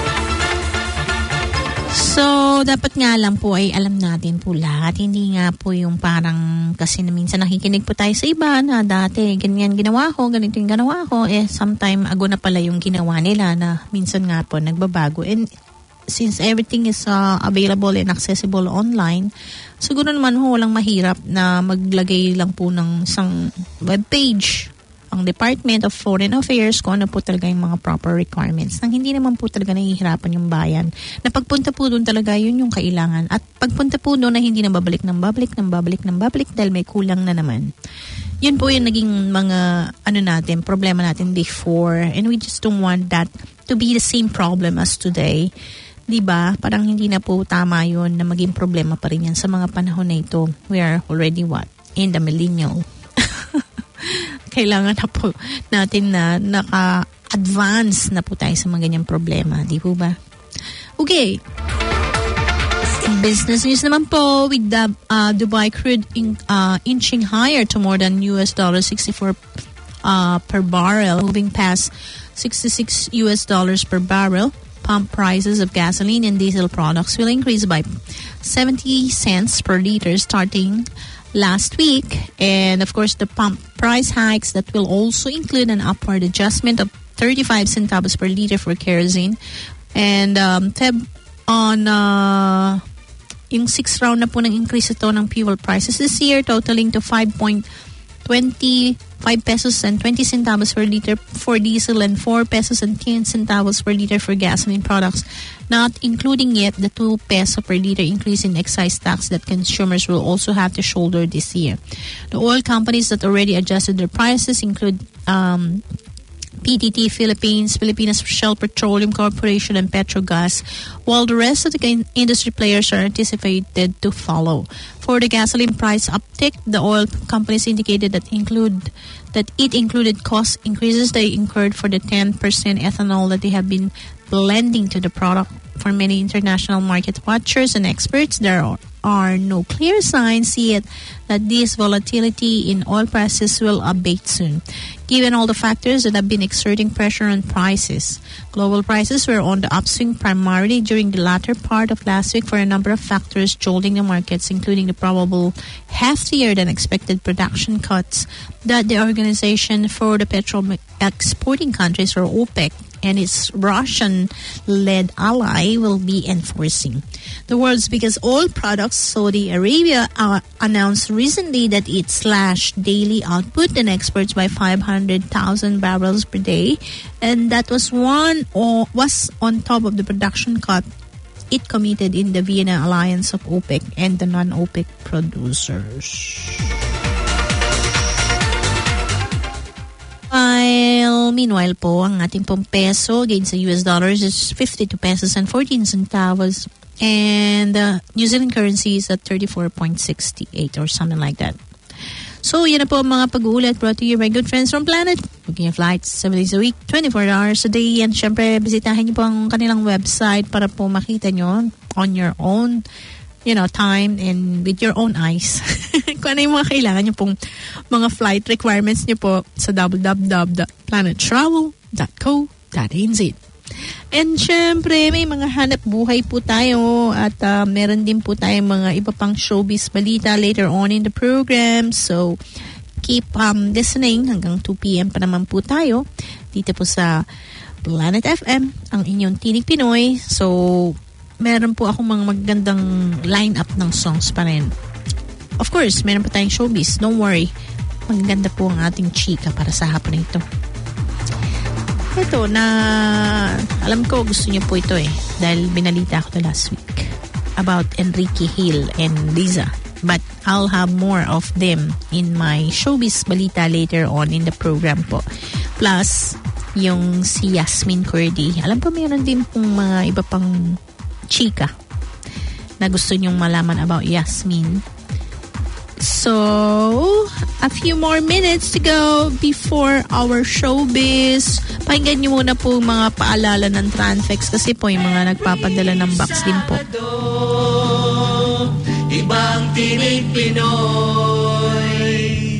I: So, dapat nga lang po ay alam natin po lahat. Hindi nga po yung parang kasi na minsan nakikinig po tayo sa iba na dati ganyan ginawa ko, ganito yung ginawa ko. Sometime ago na pala yung ginawa nila na minsan nga po nagbabago. And since everything is available and accessible online, siguro naman walang mahirap na maglagay lang po ng isang webpage ang Department of Foreign Affairs kung ano po talaga yung mga proper requirements. Nang hindi naman po talaga nahihirapan yung bayan. Na pagpunta po doon talaga yun yung kailangan. At pagpunta po doon na hindi na babalik dahil may kulang na naman. Yun po yung naging mga problema natin before, and we just don't want that to be the same problem as today. Diba? Parang hindi na po tama yun na maging problema pa rin yan sa mga panahon na ito. We are already in the millennial. Kailangan na po natin na naka-advance na po tayo sa mga ganyang problema. Di po ba? Okay. Business news naman po with the Dubai crude inching higher to more than $64 per barrel, moving past $66 per barrel. Pump prices of gasoline and diesel products will increase by 70 cents per liter starting last week. And of course, the pump price hikes that will also include an upward adjustment of 35 centavos per liter for kerosene. And yung 6th round na po ng increase ito ng fuel prices this year, totaling to 5.25 pesos and 20 centavos per liter for diesel and 4 pesos and 10 centavos per liter for gasoline products, not including yet the 2 peso per liter increase in excise tax that consumers will also have to shoulder this year. The oil companies that already adjusted their prices include PTT Philippines, Filipinas Shell Petroleum Corporation, and Petrogas, while the rest of the industry players are anticipated to follow. For the gasoline price uptick, the oil companies indicated that it included cost increases they incurred for the 10% ethanol that they have been blending to the product. For many international market watchers and experts, there are no clear signs yet that this volatility in oil prices will abate soon, given all the factors that have been exerting pressure on prices. Global prices were on the upswing primarily during the latter part of last week for a number of factors jolting the markets, including the probable heftier than expected production cuts that the Organization for the Petrol Exporting Countries, or OPEC, and its Russian-led ally will be enforcing. The world's biggest oil products, Saudi Arabia, announced recently that it slashed daily output and exports by 500,000 barrels per day, and that was on top of the production cut it committed in the Vienna alliance of OPEC and the non-OPEC producers. Meanwhile po, ang ating pong peso against the US dollars is 52 pesos and 14 centavos. And New Zealand currency is at 34.68 or something like that. So, yan na po ang mga pag-uulat brought to you by good friends from Planet. Booking your flights 7 days a week, 24 hours a day. And syempre, bisitahin niyo po ang kanilang website para po makita nyo on your own time and with your own eyes. Kung ano yung mga kailangan nyo pong mga flight requirements nyo po sa www.planettravel.co.nz. And syempre, may mga hanap buhay po tayo at meron din po tayong mga iba pang showbiz balita later on in the program. So, keep listening hanggang 2 p.m. pa naman po tayo dito po sa Planet FM, ang inyong Tinig Pinoy. So, meron po akong mga magandang line-up ng songs pa rin. Of course, meron pa tayong showbiz. Don't worry. Maganda po ang ating chika para sa hapon na ito. Ito na, alam ko gusto niyo po ito dahil binalita ko last week about Enrique Hill and Liza. But I'll have more of them in my showbiz balita later on in the program po. Plus, yung si Yasmin Cordy. Alam ko meron din pong mga iba pang chika na gusto nyong malaman about Yasmin. So, a few more minutes to go before our showbiz. Pakinggan nyo muna po mga paalala ng Tranfex kasi po yung mga nagpapadala ng box din po.
J: Ibang Tinig Pinoy.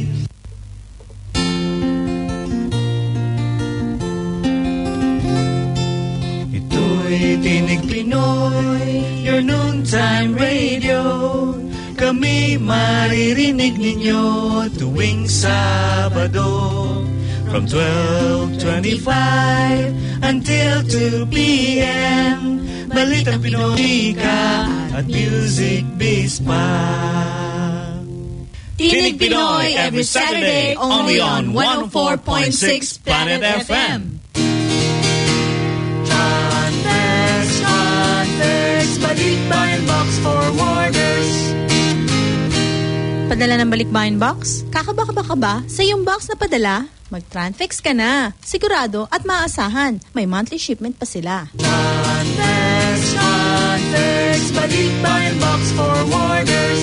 J: Tinig Pinoy, your noontime radio. Kami maririnig ninyo tuwing Sabado from 12:25 until 2 p.m. Balitang Pinoy ka at music biz pa.
H: Tinig Pinoy every Saturday only on 104.6 Planet FM.
J: John Vex, balikbayan box forwarders.
I: Padala ng balikbayan box? Kakaba ka ba? Sa iyong box na padala, mag-Transfix ka na. Sigurado at maaasahan. May monthly shipment pa sila.
J: John Vex, balikbayan box forwarders.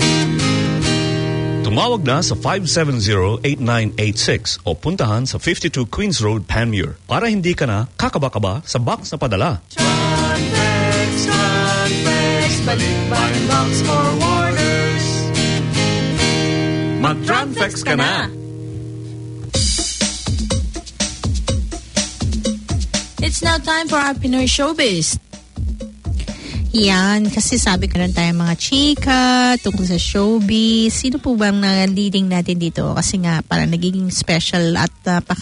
H: Tumawag na sa 570-8986 o puntahan sa 52 Queens Road, Panmure para hindi ka na kakaba-kaba sa box na padala.
J: John Vex, balikbayan box forwarders.
H: Mag-Transfix ka na!
I: It's now time for our Pinoy Showbiz. Yan, kasi sabi ko lang tayo mga chika tungkol sa showbiz. Sino po bang leading natin dito? Kasi nga, parang nagiging special at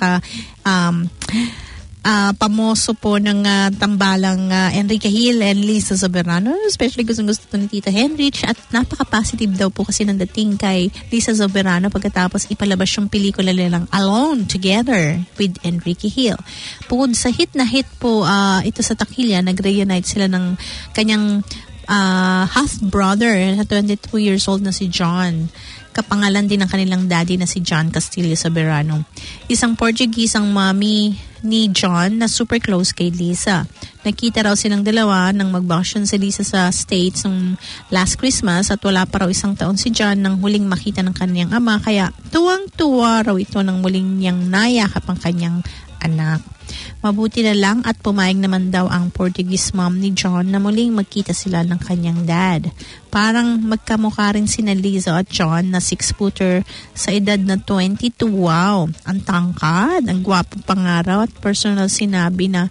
I: pamoso po ng tambalang Enrique Hill and Lisa Soberano. Especially gusto ni Tita Henrich at napaka-positive daw po kasi ng dating kay Lisa Soberano pagkatapos ipalabas yung pelikula nilang Alone Together with Enrique Hill. Bukod sa hit na hit po ito sa Takilya, nag-reunite sila ng kanyang half-brother na 22 years old na si John. Kapangalan din ng kanilang daddy na si John Castillo Soberano. Isang Portuguese ang mommy ni John na super close kay Lisa. Nakita raw silang dalawa nang mag-vacation si Lisa sa States ng last Christmas at wala pa raw isang taon si John nang huling makita ng kanyang ama kaya tuwang-tuwa raw ito nang muling niyang nayakap ang kanyang anak. Mabuti na lang at pumayag naman daw ang Portuguese mom ni John na muling magkita sila ng kanyang dad. Parang magkamukha rin sina Lisa at John na 6-footer sa edad na 22. Wow! Ang tangkad, ang gwapo pangaraw at personal sinabi na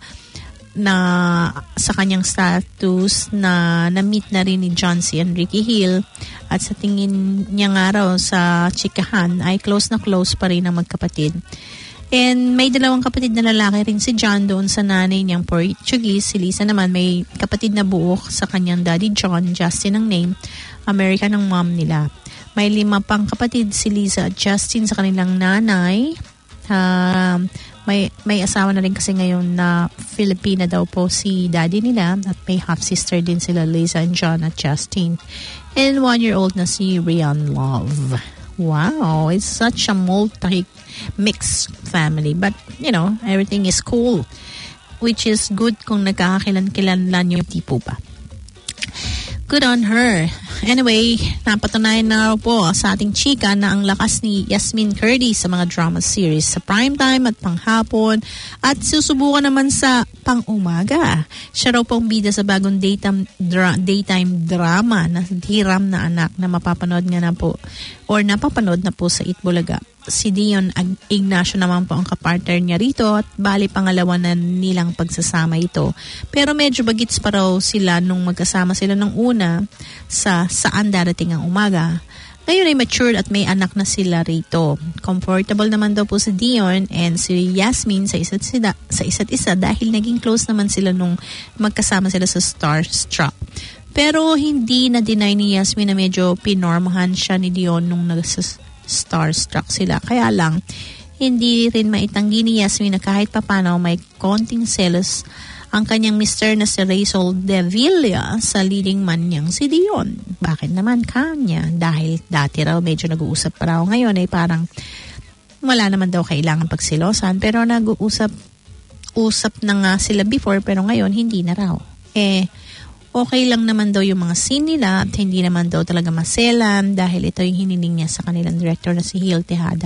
I: sa kanyang status na na-meet na rin ni John si Enrique Hill at sa tingin niya nga raw sa chikahan ay close na close pa rin ang magkapatid. And may dalawang kapatid na lalaki rin si John doon sa nanay niyang Portuguese. Si Lisa naman may kapatid na buok sa kanyang daddy John, Justin ang name, American ang mom nila. May 5 pang kapatid si Lisa at Justin sa kanilang nanay. May asawa na rin kasi ngayon na Filipina daw po si daddy nila at may half-sister din sila Lisa and John at Justin. And 1-year-old na si Rian Love. Wow, it's such a multi-mixed family. But, everything is cool. Which is good kung nagkakakilan-kilanlan yung tipo pa. Good on her. Anyway, napatunayan na po sa ating chika na ang lakas ni Yasmin Curtis sa mga drama series sa primetime at panghapon at susubukan naman sa pang-umaga. Siya raw pong bida sa bagong daytime drama na Hiram na Anak na mapapanood nga na po or napapanood na po sa Itbulaga. Si Dion Ignacio naman po ang kapartner niya rito at bali pangalawa na nilang pagsasama ito. Pero medyo bagits pa raw sila nung magkasama sila nung una sa Saan Darating ang Umaga. Ngayon ay matured at may anak na sila rito. Comfortable naman daw po si Dion and si Yasmin sa isa't isa dahil naging close naman sila nung magkasama sila sa Starstruck. Pero hindi na deny ni Yasmin na medyo pinormahan siya ni Dion nung Starstruck sila. Kaya lang, hindi rin maitanggi ni Yasmin na kahit papano may konting selos ang kanyang mister na si Rachel De Villa sa leading man niyang si Dion. Bakit naman kanya? Dahil dati raw medyo nag-uusap pa raw. Ngayon ay parang wala naman daw kailangan pagsilosan pero nag-uusap na nga sila before pero ngayon hindi na raw. Okay lang naman daw yung mga scene nila at hindi naman daw talaga maselan dahil ito yung hiniling niya sa kanilang director na si Hill Tejada.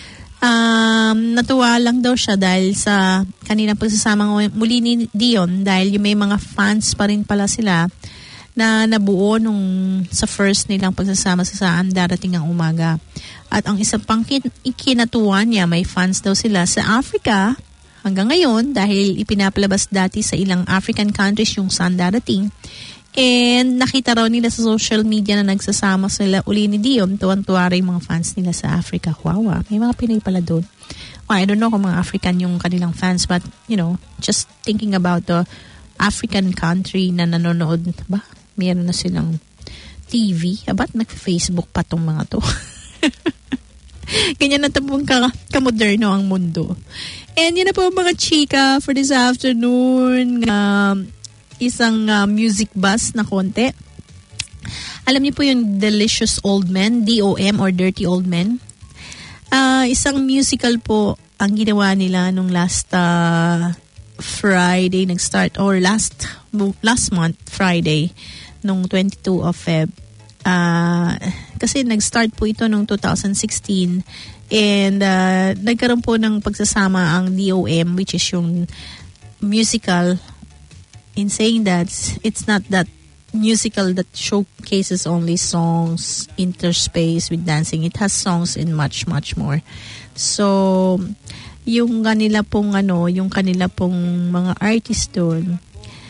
I: Natuwa lang daw siya dahil sa kanilang pagsasama muli ni Dion dahil yung may mga fans pa rin pala sila na nabuo nung sa first nilang pagsasama sa Saan Darating ang Umaga. At ang isa pang ikinatuwa niya, may fans daw sila sa Africa hanggang ngayon dahil ipinapalabas dati sa ilang African countries yung Saan Darating. And nakita raw nila sa social media na nagsasama sila uli ni Dion. Tuwan-tuwa rin yung mga fans nila sa Africa. Wow, may mga Pinoy pala doon. I don't know kung mga African yung kanilang fans but, just thinking about the African country na nanonood, ba? Meron na silang TV. Ba't nag-Facebook pa tong mga to? Ganyan na tapong kamoderno ang mundo. And yun na po mga chika for this afternoon. Isang music bus na konti. Alam niyo po yung Delicious Old Men, DOM or Dirty Old Men. Isang musical po ang ginawa nila nung last Friday nag-start or last month Friday nung 22 of Feb. Kasi nag-start po ito nung 2016 and nagkaroon po ng pagsasama ang DOM, which is yung musical, in saying that it's not that musical that showcases only songs interspace with dancing. It has songs and much more. So yung kanila pong mga artist doon,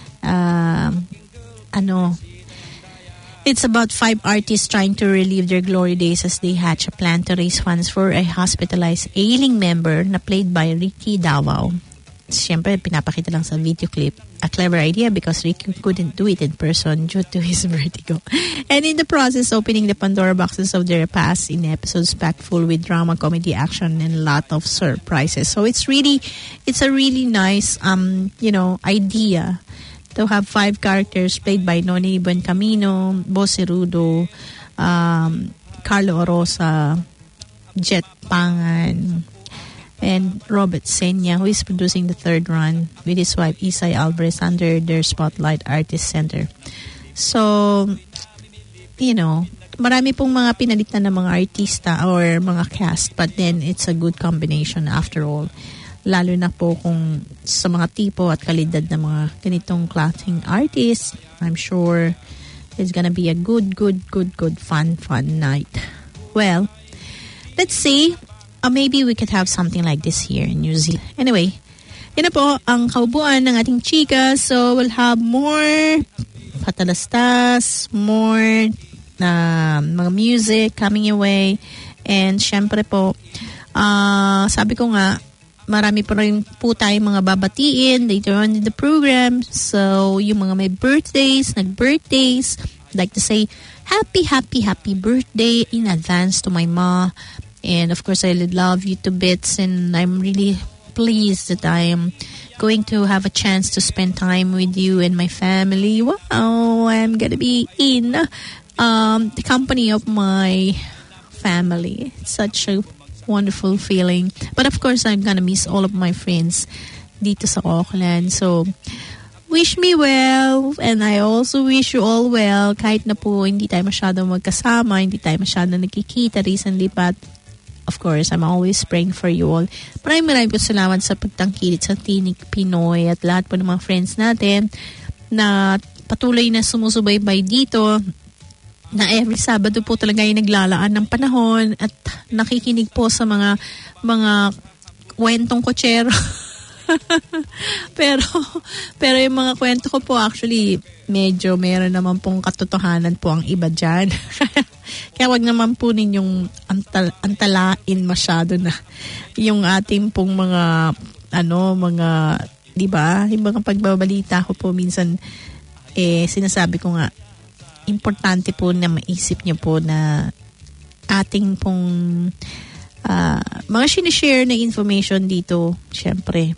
I: it's about 5 artists trying to relive their glory days as they hatch a plan to raise funds for a hospitalized ailing member na played by Ricky Davao. Siyempre, pinapakita lang sa video clip. A clever idea because Ricky couldn't do it in person due to his vertigo. And in the process, opening the Pandora boxes of their past in episodes packed full with drama, comedy, action, and a lot of surprises. So it's a really nice, idea to have 5 characters played by Noni Buencamino, Boss Cerudo, Carlo Orosa, Jet Pangan, and Robert Senya, who is producing the 3rd run with his wife Isay Alvarez under their Spotlight Artist Center. So, marami pong mga pinalitan ng mga artista or mga cast, but then it's a good combination after all. Lalo na po kung sa mga tipo at kalidad ng mga ganitong klaseng artists, I'm sure it's gonna be a good, fun night. Well, let's see. Maybe we could have something like this here in New Zealand. Anyway, yun na po ang kaubuan ng ating chika. So, we'll have more patalastas, more mga music coming your way. And syempre po, sabi ko nga, marami pa rin po tayong mga babatiin later on in the program. So, yung mga may birthdays, nag-birthdays, I'd like to say, happy birthday in advance to my ma. And of course, I love you to bits, and I'm really pleased that I am going to have a chance to spend time with you and my family. Wow, I'm gonna be in the company of my family. It's such a wonderful feeling. But of course, I'm gonna miss all of my friends dito sa Auckland. So, wish me well, and I also wish you all well. Kahit na po hindi tayo masyadong magkasama, hindi tayo masyadong nagkikita recently, but of course, I'm always praying for you all. Maraming po salamat sa pagtangkilik sa Tinig Pinoy at lahat po ng mga friends natin na patuloy na sumusubaybay dito, na every Sabado po talaga ay naglalaan ng panahon at nakikinig po sa mga kwentong kotsero. pero yung mga kwento ko po actually medyo meron naman pong katotohanan po ang iba dyan. Kaya wag naman po ninyong antalain masyado na yung ating pong mga di ba? Yung mga pagbabalita ko po minsan sinasabi ko nga, importante po na maisip niyo po na ating pong mga sinishare na information dito, syempre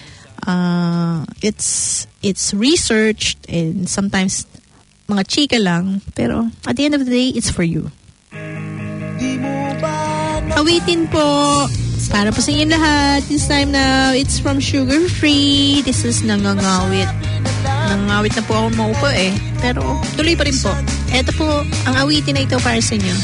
I: it's researched and sometimes mga chika lang, pero at the end of the day, it's for you. Awitin po para po sa inyo lahat. This time now, it's from Sugar Free. This is Nangangawit. Nangangawit na po ako maupo pero tuloy pa rin po. Ito po ang awitin na ito para sa inyo.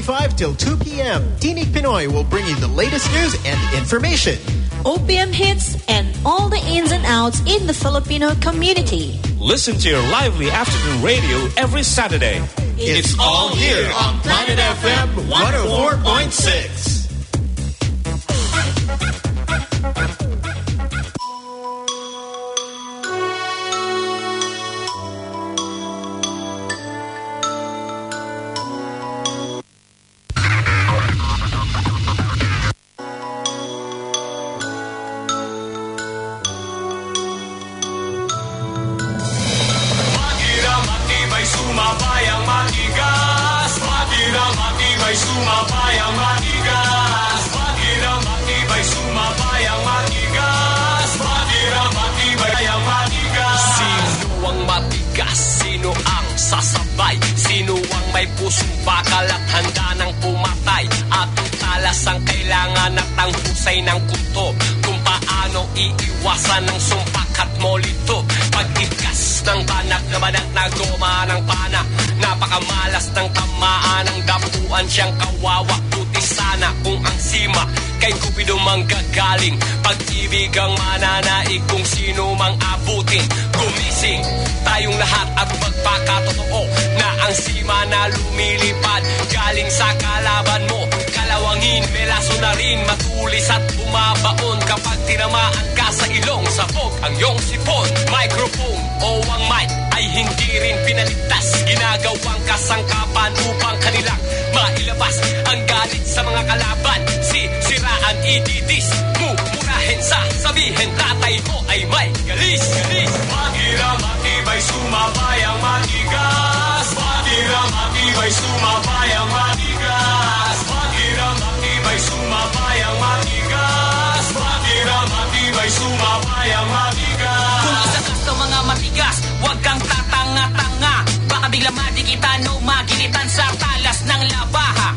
E: 12:25 till 2 p.m., Tinig Pinoy will bring you the latest news and information.
G: OPM hits and all the ins and outs in the Filipino community.
K: Listen to your lively afternoon radio every Saturday.
E: It's all here on Planet FM 104.6.
L: sasabay. Sino ang may pusong bakal at handa ng pumatay? At talas ang kailangan at ang husay ng kulto. Kung paano iiwasan ng sumpak at molito. Pag-ikas ng banak na banat na goma ng pana. Napakamalas ng tamaan ng dapuan siyang kawawa. Tuti sana kung ang sima kay Cupido manggagaling. Pag-ibig ang mananaig kung sino mang abutin. Gumising tayong lahat at magpakatotoo na ang sima na lumilipad galing sa kalaban mo. Kalawangin, melaso na rin, matulis at bumabaon. Kapag tinamaan ka sa ilong, sabog ang iyong sipon. Microphone o ang mic ay hindi rin pinaligtas. Ginagawang kasangkapan upang kanilang mailabas ang galit sa mga kalaban. Siraan, ididis, mumurahin sa sabihin tatay mo ay may galis. Maghirap, matibay, sumabay ang matigas. Maghirap, matibay, sumabay ang matigas. Maghirap, matibay, sumabay ang matigas. Maghirap, matibay, sumabay ang matigas. Kung isa ka sa mga matigas, huwag kang tatanga-tanga. Baka bigla madikitan o magilitan sa talas ng labaha.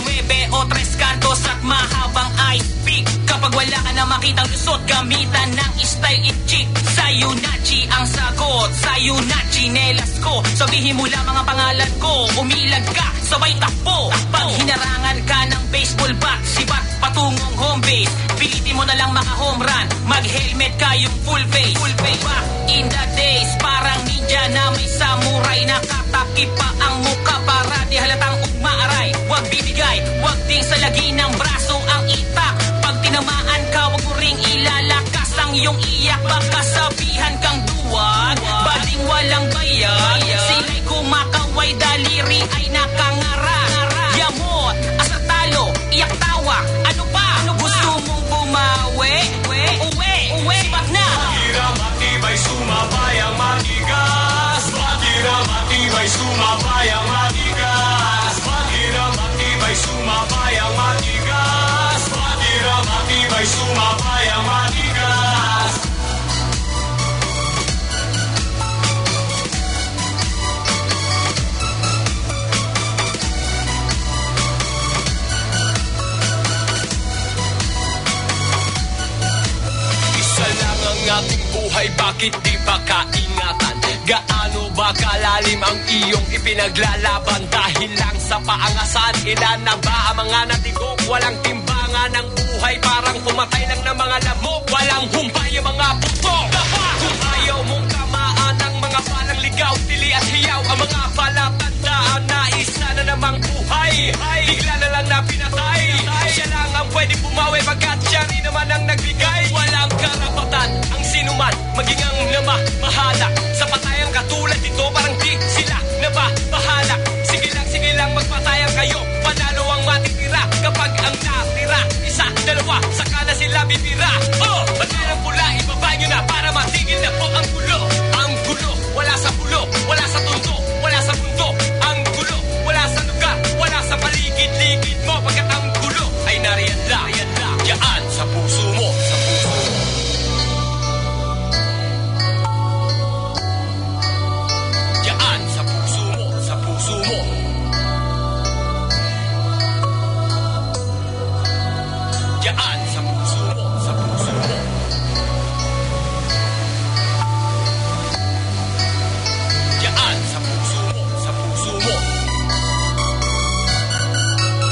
L: 29 o 3 kantos at mahabang ice pick. Kapag wala ka na makitang lusot, gamitan ng style it-chick. Sa'yo na chi ang sagot, sa'yo na chinelas ko. Sabihin mo lang mga pangalan ko, umilag ka, sabay takbo. Pag hinarangan ka ng baseball bat, sibat patungong home base. Pilitin mo na lang maka-home run, mag-helmet ka yung full face. Back in the days, parang ninja na may samurai. Nakatakip pa ang muka para di halatang umaaray. Huwag bibigay, huwag ding salagi ng braso ang itak. Pag tinamaan ka, huwag mo ring ilalakas ang iyong iyak. Baka sabihan kang duwag, bading walang bayag. Sila'y kumakaway, daliri ay nakangara. Yamot, asar talo, iyak tawa, ano pa? Gusto mong bumawi? Uwi, sipat na. Maghirap, matibay, sumabay ang matigas. Maghirap, matibay, sumabay ang matigas. Maghirap, matibay, sumabay ang matigas. Maghirap, matibay, sumabay ang matigas. Isa lang ang ating buhay, bakit di ba kaingatan? Gaano ba kalalim ang iyong ipinaglalaban? Dahil lang sa paangasan, ilan na ba ang mga natigok? Walang timbangan ng buhay, parang pumatay lang ng mga lamok. Walang humpay ang mga puto. Kung ayaw mong tamaan ng mga palang ligaw, tili at hiyaw, ang mga palatandaan na isa na namang buhay. Bigla na lang na pinatay. Siya lang ang pwede bumawi pagkat siya rin naman ang nagbigay. Walang karapatan ang sinuman maging ang mahala sa patayang katulad dito, parang di sila na ba bahala. Sige lang magpatayan kayo, panalo ang matitira. Kapag ang natira, isa, dalawa, saka na sila bibira. Banderang pula, ibaba nyo na para matigil na po ang gulo. Ang gulo, wala sa pulo, wala sa tundo, wala sa mundo. Ang gulo, wala sa lugar, wala sa paligid-ligid mo. Pagkat ang gulo ay nariyan lang, diyan sa puso mo, sa puso mo. Diyan sa puso mo, sa puso mo. Diyan sa puso mo, sa puso mo. Diyan sa puso mo, sa puso mo.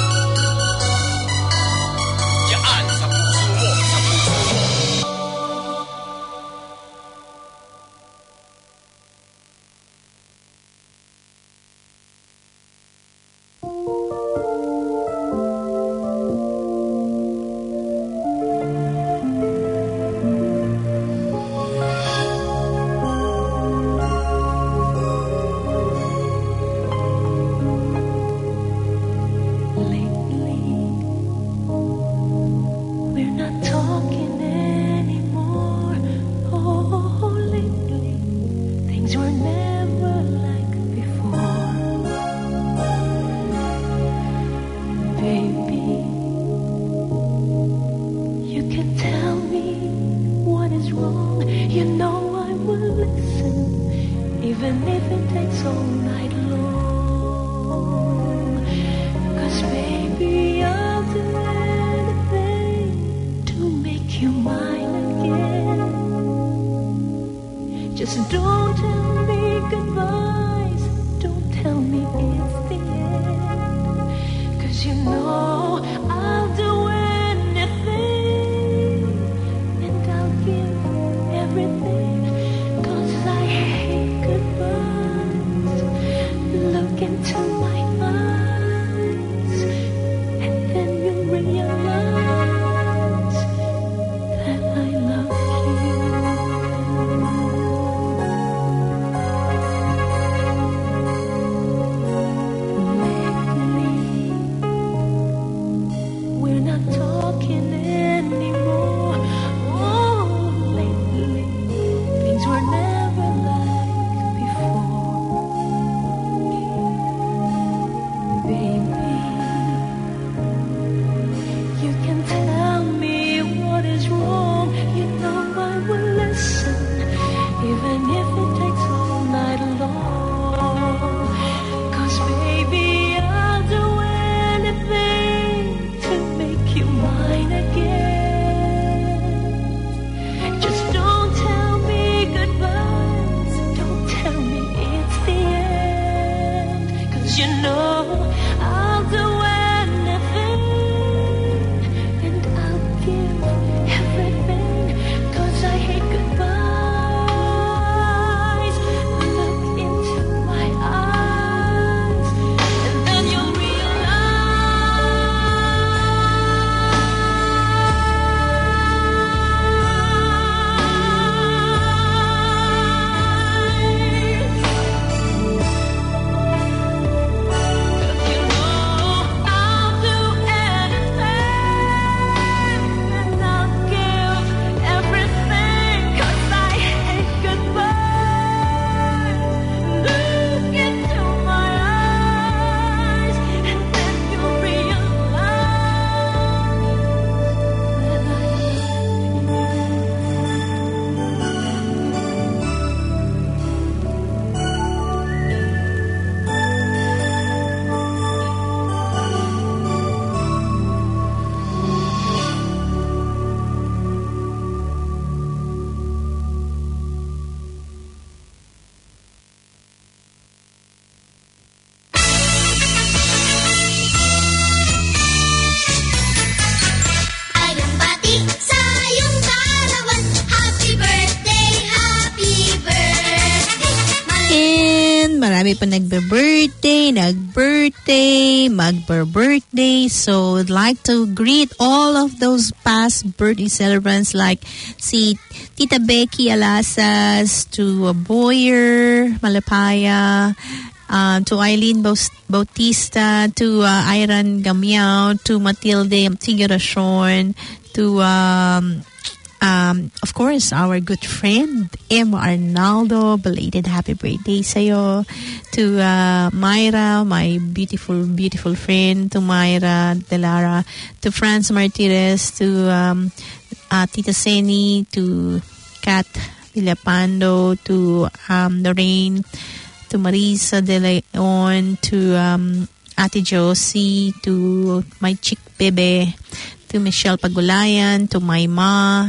I: marami pa nagbe-birthday, magbe-birthday. So, I'd like to greet all of those past birthday celebrants like si Tita Becky Alasas, to Boyer Malapaya, to Eileen Bautista, to Iran Gamiao, to Matilde Figuracion, to of course, our good friend, Emma Arnaldo. Belated happy birthday sa'yo. To Myra, my beautiful, beautiful friend. To Myra Delara. To Franz Martinez. To Tita Seni. To Kat Villapando. To Lorraine. To Marisa De Leon. To Ate Josie. To my chick Bebe. To Michelle Pagulayan. To my ma.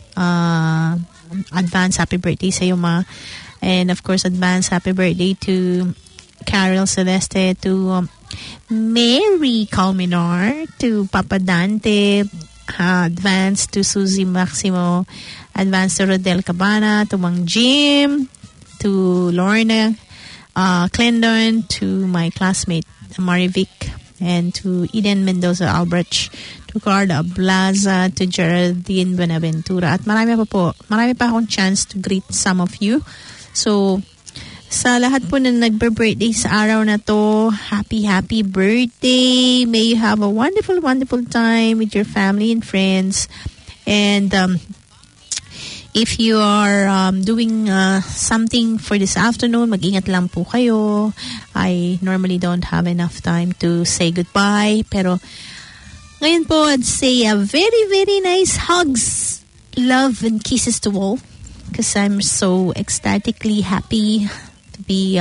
I: Advance happy birthday sa iyo, ma. And of course, advance happy birthday to Carol Celeste, to Mary Colmenar, to Papa Dante, advance to Susie Maximo, advance to Rodel Cabana, to Mang Jim, to Lorna Clendon, to my classmate Marivic, and to Eden Mendoza Albrecht, to Carla Blaza, to Geraldine Benaventura. At marami pa akong chance to greet some of you. So, sa lahat po na nagbe-birthday sa araw na to, happy birthday. May you have a wonderful time with your family and friends. And if you are doing something for this afternoon, mag-ingat lang po kayo. I normally don't have enough time to say goodbye, pero ngayon po, I'd say a very, very nice hugs, love, and kisses to all. Because I'm so ecstatically happy to be,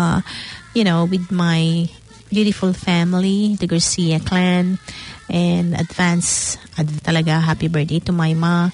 I: with my beautiful family, the Garcia clan. And talaga happy birthday to my ma.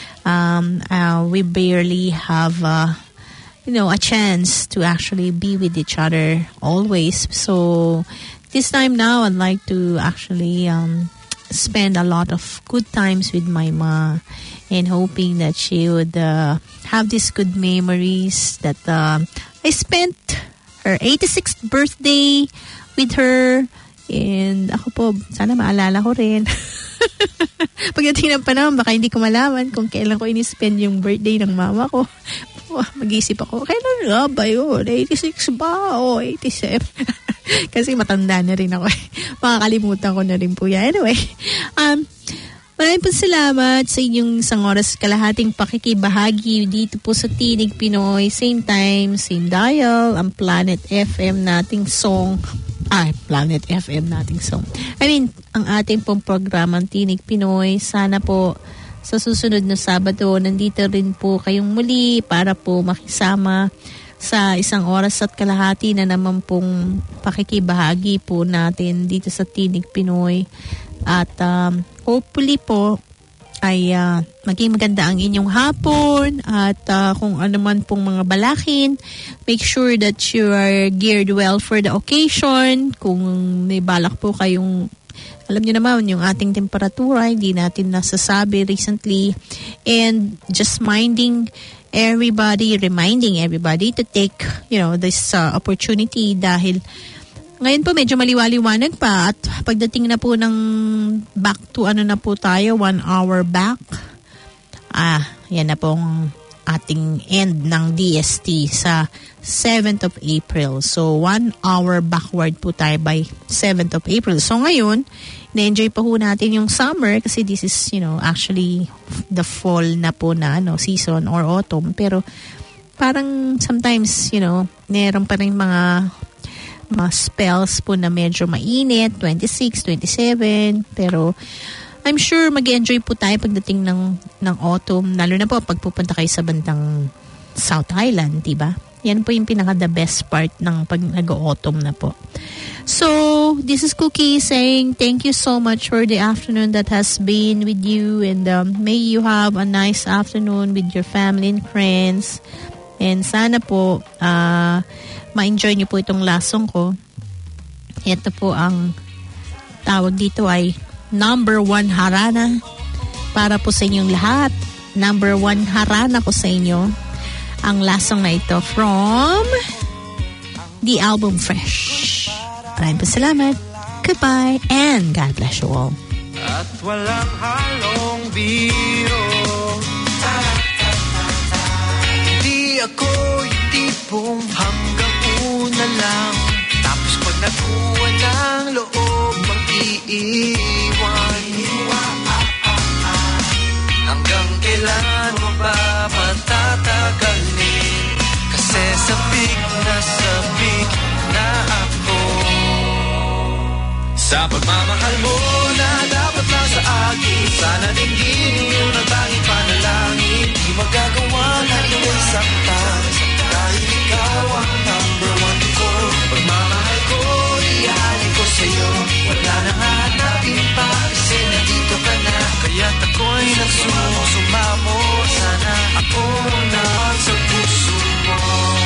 I: We barely have, a chance to actually be with each other always. So, this time now, I'd like to actually spend a lot of good times with my ma, and hoping that she would have these good memories that I spent her 86th birthday with her, and ako po, sana maalala ko rin. Pagdating ng panahon, baka hindi ko malaman kung kailan ko ini-spend yung birthday ng mama ko. Mag-isip ako, kailan nga ba yun? 86 ba? O 87? Kasi matanda na rin ako. Makakalimutan ko na rin po yan. Anyway, maraming po salamat sa inyong isang oras kalahating pakikibahagi dito po sa Tinig Pinoy. Same time, same dial, ang Planet FM nating song. Planet FM nating song. Ang ating pong programang Tinig Pinoy. Sana po sa susunod na Sabado, nandito rin po kayong muli para po makisama sa isang oras at kalahati na naman pong pakikibahagi po natin dito sa Tinig Pinoy. At hopefully po ay maging maganda ang inyong hapon, at kung ano man pong mga balakin, make sure that you are geared well for the occasion. Kung may balak po kayong, alam niyo naman yung ating temperatura, hindi natin nasasabi recently, and just reminding everybody to take, this opportunity, dahil ngayon po medyo maliwaliwanag pa, at pagdating na po ng back to na po tayo, 1 hour back, yan na pong ating end ng DST sa 7th of April. So, 1 hour backward po tayo by 7th of April. So, ngayon, na-enjoy pa po natin yung summer kasi this is, actually the fall na po na season or autumn. Pero, parang sometimes, meron pa rin mga spells po na medyo mainit, 26, 27. Pero, I'm sure mag-enjoy po tayo pagdating ng autumn, lalo na po pag pupunta kayo sa bandang South Island, diba? Yan po yung pinaka-the best part ng pag nag-autumn na po. So, this is Cookie saying thank you so much for the afternoon that has been with you, and may you have a nice afternoon with your family and friends. And sana po, ma-enjoy niyo po itong last song ko. Ito po ang tawag dito ay Number 1 Harana. Para po sa inyong lahat, Number 1 Harana ko sa inyo. Ang last song na ito from the album Fresh. Maraming salamat. Goodbye and God bless you all.
J: At walang halong biro, hindi ako yung tipong hanggang una lang, tapos pag nakuha ng loob mang iiwan. Hanggang kailan mo ba patatagalin? Kasi sabik na ako sa pagmamahal mo na dapat lang sa akin. Sana dinggin yun ang tanging panalangin. Di magagawa na iyong saktan, dahil ikaw ang number one ko. Pagmamahal ko, iaalay ko sa'yo. Wala nang hanapin pa, kasi nandito ka na. Kaya't ako'y nagsusumamo. Sana ako na sa puso mo.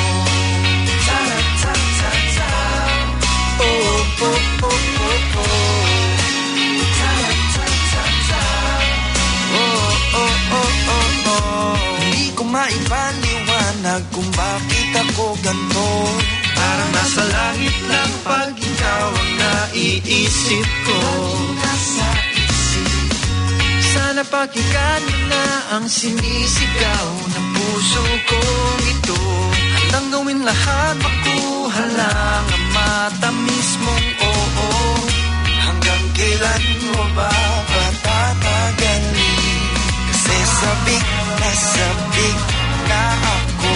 J: Oh, oh, oh, oh, oh. Oh, oh, oh, oh, oh. Hindi ko maipaliwanag kung bakit ako ganito. Parang nasa langit lang pag ikaw ang naiisip ko. Sana pakinggan mo na ang sinisigaw ng puso kong ito. Handang gawin lahat, makuha lang ang matamis mong oo. Hanggang kailan mo ba patatagalin? Kasi sabik na ako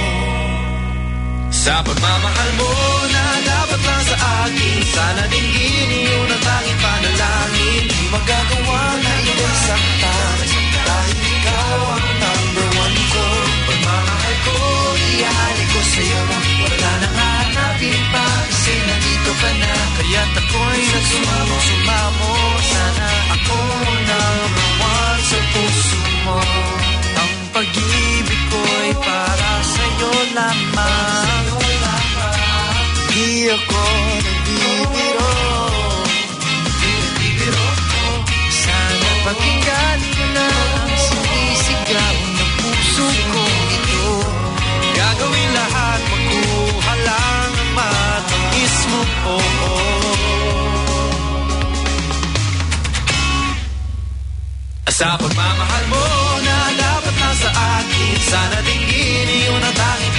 J: sa pagmamahal mo na dapat lang sa akin. Sana dinggin yun ang tanging panalangin. Di magagawa na iyong saktan, dahil ikaw ang number one ko. Pagmamahal ko, iaalay ko sa'yo. Wala nang hanapin pa, kasi nandito ka na. Kaya't ako'y nagsusumamo. Sana ako number one sa puso mo. Ang pag-ibig ko'y para sa'yo lamang. Di ako nagbibiro. Sana pakinggan mo na ang sinisigaw ng puso ko ito. Gagawin lahat, makuha lang ang matamis mo, oo. Sa pagmamahal mo na dapat lang sa akin. Sana dinggin yun ang tanging